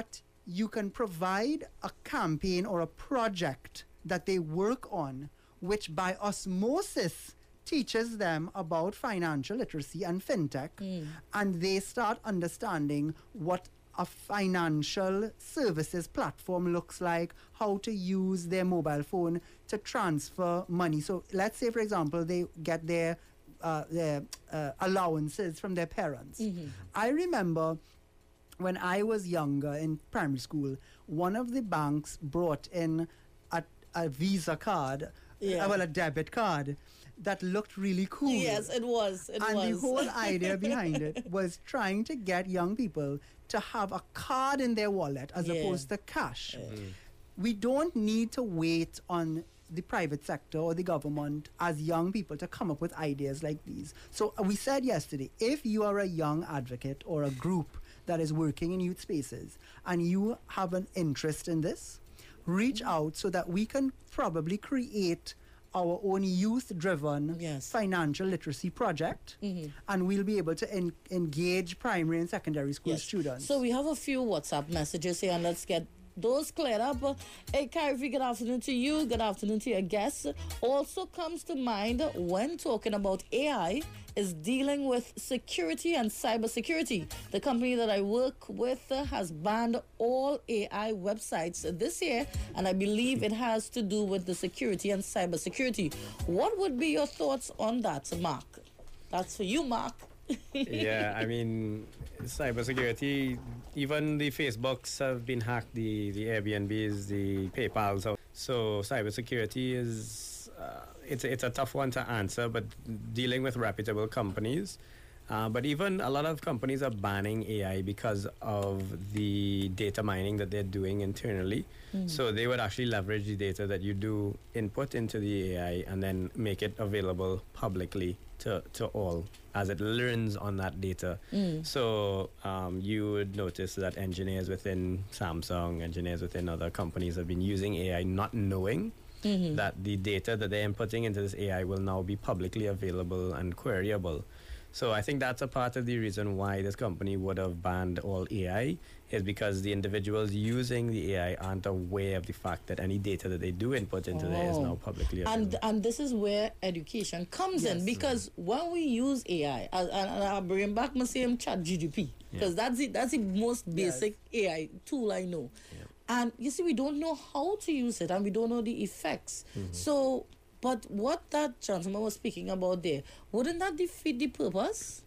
you can provide a campaign or a project that they work on, which by osmosis teaches them about financial literacy and fintech, mm. and they start understanding what a financial services platform looks like, how to use their mobile phone to transfer money. So let's say, for example, they get their, uh, their uh, allowances from their parents. Mm-hmm. I remember when I was younger in primary school, one of the banks brought in a, a Visa card, yeah. uh, well, a debit card, that looked really cool. Yes, it was. It and was. the whole idea behind it was trying to get young people to have a card in their wallet as yeah. opposed to cash. Yeah. Mm. We don't need to wait on the private sector or the government as young people to come up with ideas like these. So uh, we said yesterday, if you are a young advocate or a group that is working in youth spaces and you have an interest in this, reach mm. out so that we can probably create our own youth-driven yes. financial literacy project, mm-hmm. and we'll be able to en- engage primary and secondary school yes. students. So we have a few WhatsApp messages here, and let's get those cleared up. Uh, hey, Kyrie, good afternoon to you. Good afternoon to your guests. Also comes to mind when talking about A I is dealing with security and cybersecurity. The company that I work with uh, has banned all A I websites uh, this year, and I believe it has to do with the security and cybersecurity. What would be your thoughts on that, Mark? That's for you, Mark. Yeah, I mean, cybersecurity, even the Facebooks have been hacked, the, the Airbnbs, the PayPals. So, so cybersecurity is, uh, it's, it's a tough one to answer, but dealing with reputable companies. Uh, but even a lot of companies are banning A I because of the data mining that they're doing internally. Mm. So they would actually leverage the data that you do input into the A I and then make it available publicly to, to all as it learns on that data. Mm. So um, you would notice that engineers within Samsung, engineers within other companies have been using A I not knowing mm-hmm. that the data that they're inputting into this A I will now be publicly available and queryable. So I think that's a part of the reason why this company would have banned all A I, is because the individuals using the A I aren't aware of the fact that any data that they do input into oh. there is now publicly available. And and this is where education comes yes. in, because mm-hmm. when we use A I, and, and I bring back my same chat G D P, because yeah. that's, the, that's the most basic yes. A I tool I know. Yeah. And you see, we don't know how to use it, and we don't know the effects. Mm-hmm. So... But what that gentleman was speaking about there, wouldn't that defeat the purpose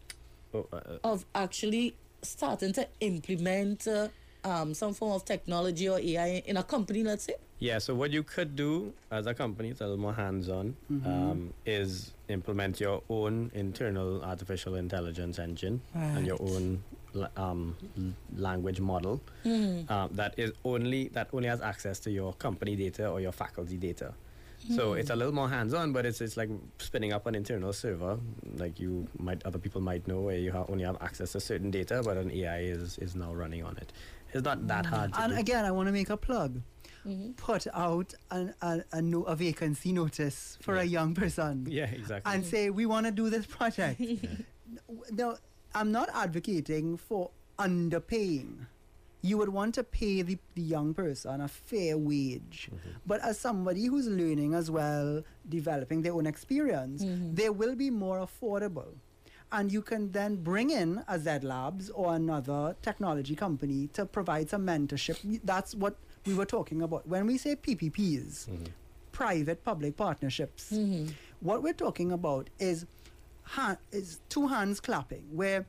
oh, uh, of actually starting to implement uh, um, some form of technology or A I in a company, let's say? Yeah, so what you could do as a company, it's a little more hands-on, mm-hmm. um, is implement your own internal artificial intelligence engine right. and your own um, language model mm-hmm. uh, that is only that only has access to your company data or your faculty data. So mm. it's a little more hands-on, but it's it's like spinning up an internal server, like you might other people might know, where you ha- only have access to certain data, but an A I is, is now running on it. It's not that hard to And do. again, I want to make a plug. Mm-hmm. Put out an, a, a, no, a vacancy notice for yeah. a young person. Yeah, exactly. And say, we want to do this project. Now, I'm not advocating for underpaying. You would want to pay the, the young person a fair wage. Mm-hmm. But as somebody who's learning as well, developing their own experience, mm-hmm. they will be more affordable. And you can then bring in a Z Labs or another technology company to provide some mentorship. That's what we were talking about. When we say P P Ps, mm-hmm. private-public partnerships, mm-hmm. what we're talking about is, ha- is two hands clapping, where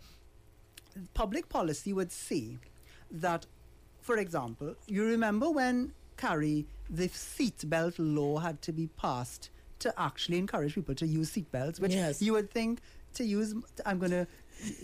public policy would say that, for example, you remember when, Carrie, the seatbelt law had to be passed to actually encourage people to use seatbelts, which yes. you would think to use, I'm going to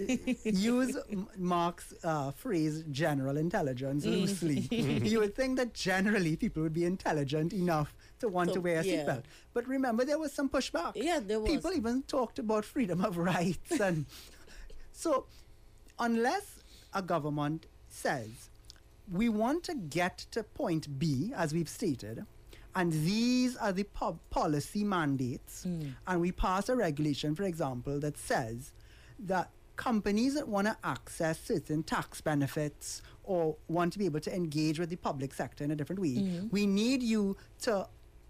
use Mark's uh, phrase, general intelligence, loosely. You would think that generally people would be intelligent enough to want so, to wear a yeah. seatbelt. But remember, there was some pushback. Yeah, there was. People even talked about freedom of rights. And so, unless a government says, we want to get to point B, as we've stated, and these are the po- policy mandates, mm. and we pass a regulation, for example, that says that companies that want to access certain tax benefits or want to be able to engage with the public sector in a different way, Mhm. we need you to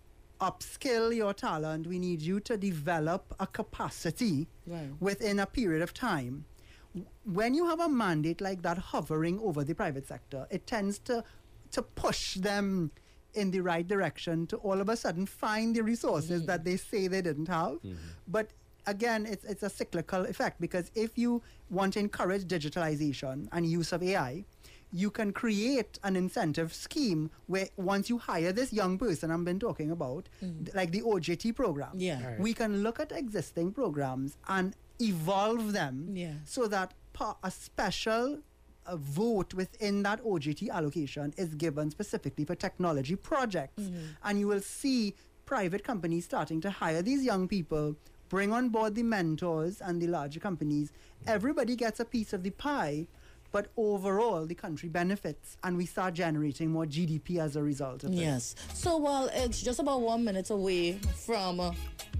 upskill your talent. We need you to develop a capacity Right. within a period of time. W- When you have a mandate like that hovering over the private sector, it tends to to push them in the right direction to all of a sudden find the resources that they say they didn't have. But again, it's it's a cyclical effect, because if you want to encourage digitalization and use of A I, you can create an incentive scheme where once you hire this young person I've been talking about, Mm. th- like the O J T program, Yeah. Right. we can look at existing programs and evolve them Yeah. so that pa- a special uh, vote within that O J T allocation is given specifically for technology projects. Mhm. And you will see private companies starting to hire these young people, bring on board the mentors and the larger companies. Everybody gets a piece of the pie, but overall the country benefits, and we start generating more G D P as a result of this. Yes. So while it's just about one minute away from uh,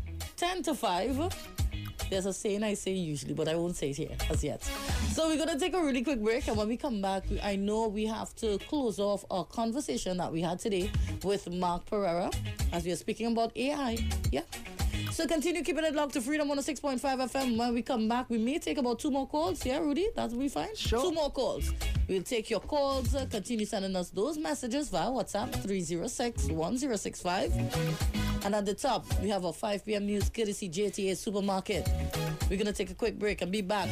ten to five, there's a saying I say usually, but I won't say it here as yet. So we're going to take a really quick break, and when we come back, we- I know we have to close off our conversation that we had today with Mark Pereira as we are speaking about A I. Yeah. So continue keeping it locked to Freedom one oh six point five F M. When we come back, we may take about two more calls. Yeah, Rudy? That'll be fine? Sure. Two more calls. We'll take your calls. Uh, continue sending us those messages via WhatsApp three oh six, one oh six five. And at the top, we have our five p.m. news courtesy J T A Supermarket. We're going to take a quick break and be back.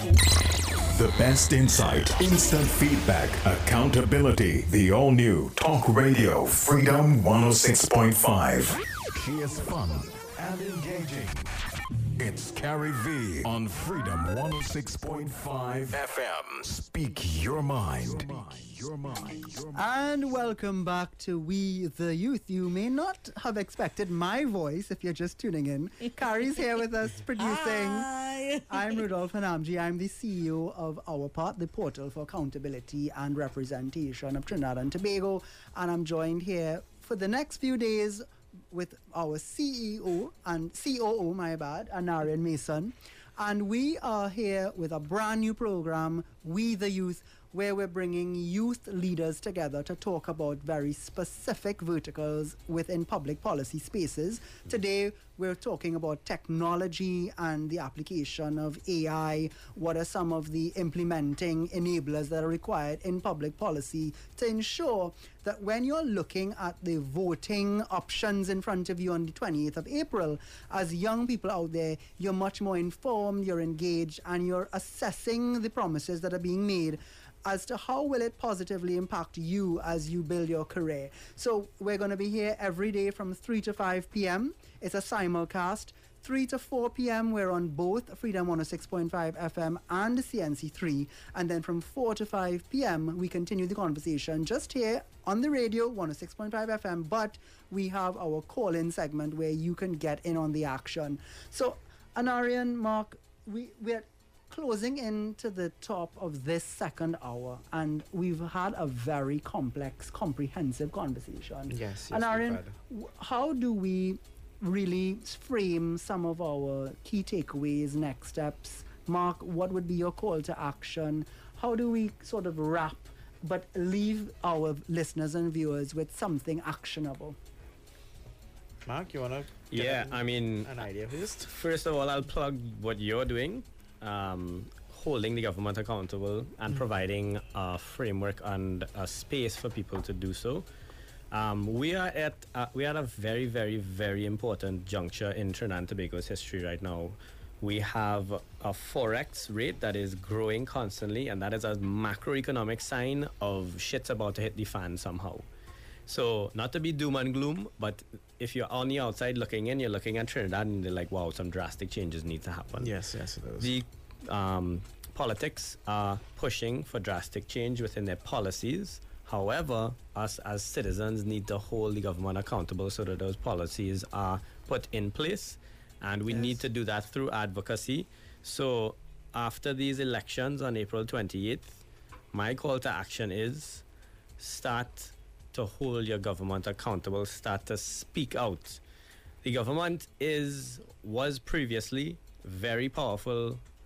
The best insight, instant feedback, accountability. The all new Talk Radio Freedom one oh six point five. She is fun and engaging. It's Carrie V on Freedom one oh six point five F M. Speak your mind. Your mind. Your mind. And welcome back to We the Youth. You may not have expected my voice if you're just tuning in. Carrie's here with us producing. Hi. I'm Rudolph Hanamji. I'm the C E O of Our Part, the portal for accountability and representation of Trinidad and Tobago. And I'm joined here for the next few days with our C E O and C O O, my bad, Anarian Mason. And we are here with a brand new program, We the Youth, where we're bringing youth leaders together to talk about very specific verticals within public policy spaces. Today, we're talking about technology and the application of A I. What are some of the implementing enablers that are required in public policy to ensure that when you're looking at the voting options in front of you on the twenty-eighth of April, as young people out there, you're much more informed, you're engaged, and you're assessing the promises that are being made as to how will it positively impact you as you build your career. So we're going to be here every day from three to five p.m. It's a simulcast. three to four p.m. we're on both Freedom one oh six point five F M and C N C three. And then from four to five p.m. we continue the conversation just here on the radio, one oh six point five F M. But we have our call-in segment where you can get in on the action. So, Anarian, Mark, we, we're closing into the top of this second hour, and we've had a very complex, comprehensive conversation. Yes, yes, And we've Aaron, had. w- how do we really frame some of our key takeaways, next steps? Mark, what would be your call to action? How do we sort of wrap but leave our listeners and viewers with something actionable? Mark, you want to Yeah, I mean, an idea first? First of all, I'll plug what you're doing, um, holding the government accountable and Mhm. providing a framework and a space for people to do so. Um, we are at uh, we are at a very, very, very important juncture in Trinidad and Tobago's history right now. We have a forex rate that is growing constantly, and that is a macroeconomic sign of shit's about to hit the fan somehow. So, not to be doom and gloom, but if you're on the outside looking in, you're looking at Trinidad and you're like, wow, some drastic changes need to happen. Yes, yes, it is. The um, politics are pushing for drastic change within their policies. However, us as citizens need to hold the government accountable so that those policies are put in place. And we Yes. need to do that through advocacy. So, after these elections on April twenty-eighth, my call to action is start to hold your government accountable, start to speak out. The government is was previously very powerful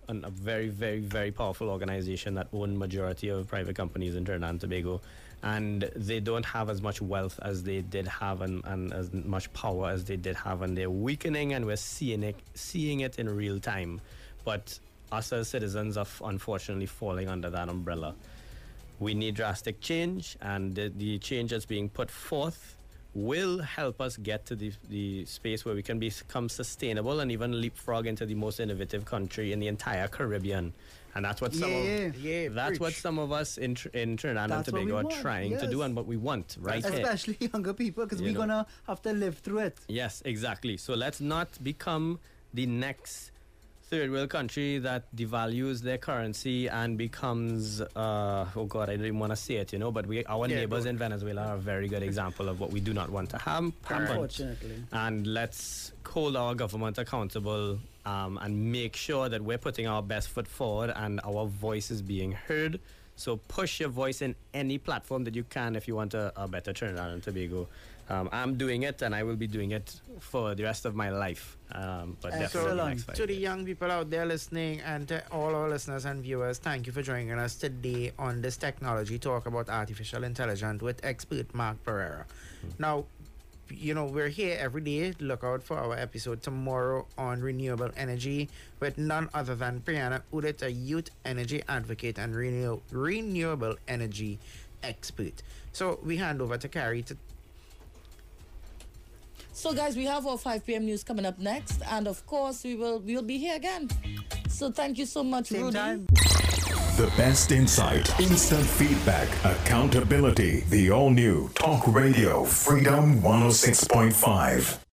an, a very, very, very powerful organization that own majority of private companies in Trinidad and Tobago, and they don't have as much wealth as they did have and, and as much power as they did have, and they're weakening, and we're seeing it, seeing it in real time. But us as citizens are unfortunately falling under that umbrella. We need drastic change, and the, the change that's being put forth will help us get to the, the space where we can become sustainable and even leapfrog into the most innovative country in the entire Caribbean. And that's what some Yeah, of yeah, that's preach. what some of us in Tr- in Trinidad That's and what we Tobago are want, trying to do, yes. and what we want right here. Especially younger people, because You we're know. going to have to live through it. Yes, exactly. So let's not become the next third world country that devalues their currency and becomes, uh, oh God, I didn't want to say it, you know, but we, our Yeah, neighbors don't. in Venezuela are a very good example of what we do not want to have. happen. Unfortunately. And let's hold our government accountable um, and make sure that we're putting our best foot forward and our voice is being heard. So push your voice in any platform that you can if you want a, a better Trinidad and Tobago. Um, I'm doing it, and I will be doing it for the rest of my life. Um, but definitely the next five To the years. young people out there listening, and to all our listeners and viewers, thank you for joining us today on this technology talk about artificial intelligence with expert Mark Pereira. Now, you know, we're here every day. Look out for our episode tomorrow on renewable energy with none other than Priyana Udit, a youth energy advocate and renew- renewable energy expert. So we hand over to Carrie to So, guys, we have our five p.m. news coming up next, and of course, we will we will be here again. So, thank you so much, Same Rudy. time. The best insight, instant feedback, accountability. The all-new Talk Radio Freedom one oh six point five.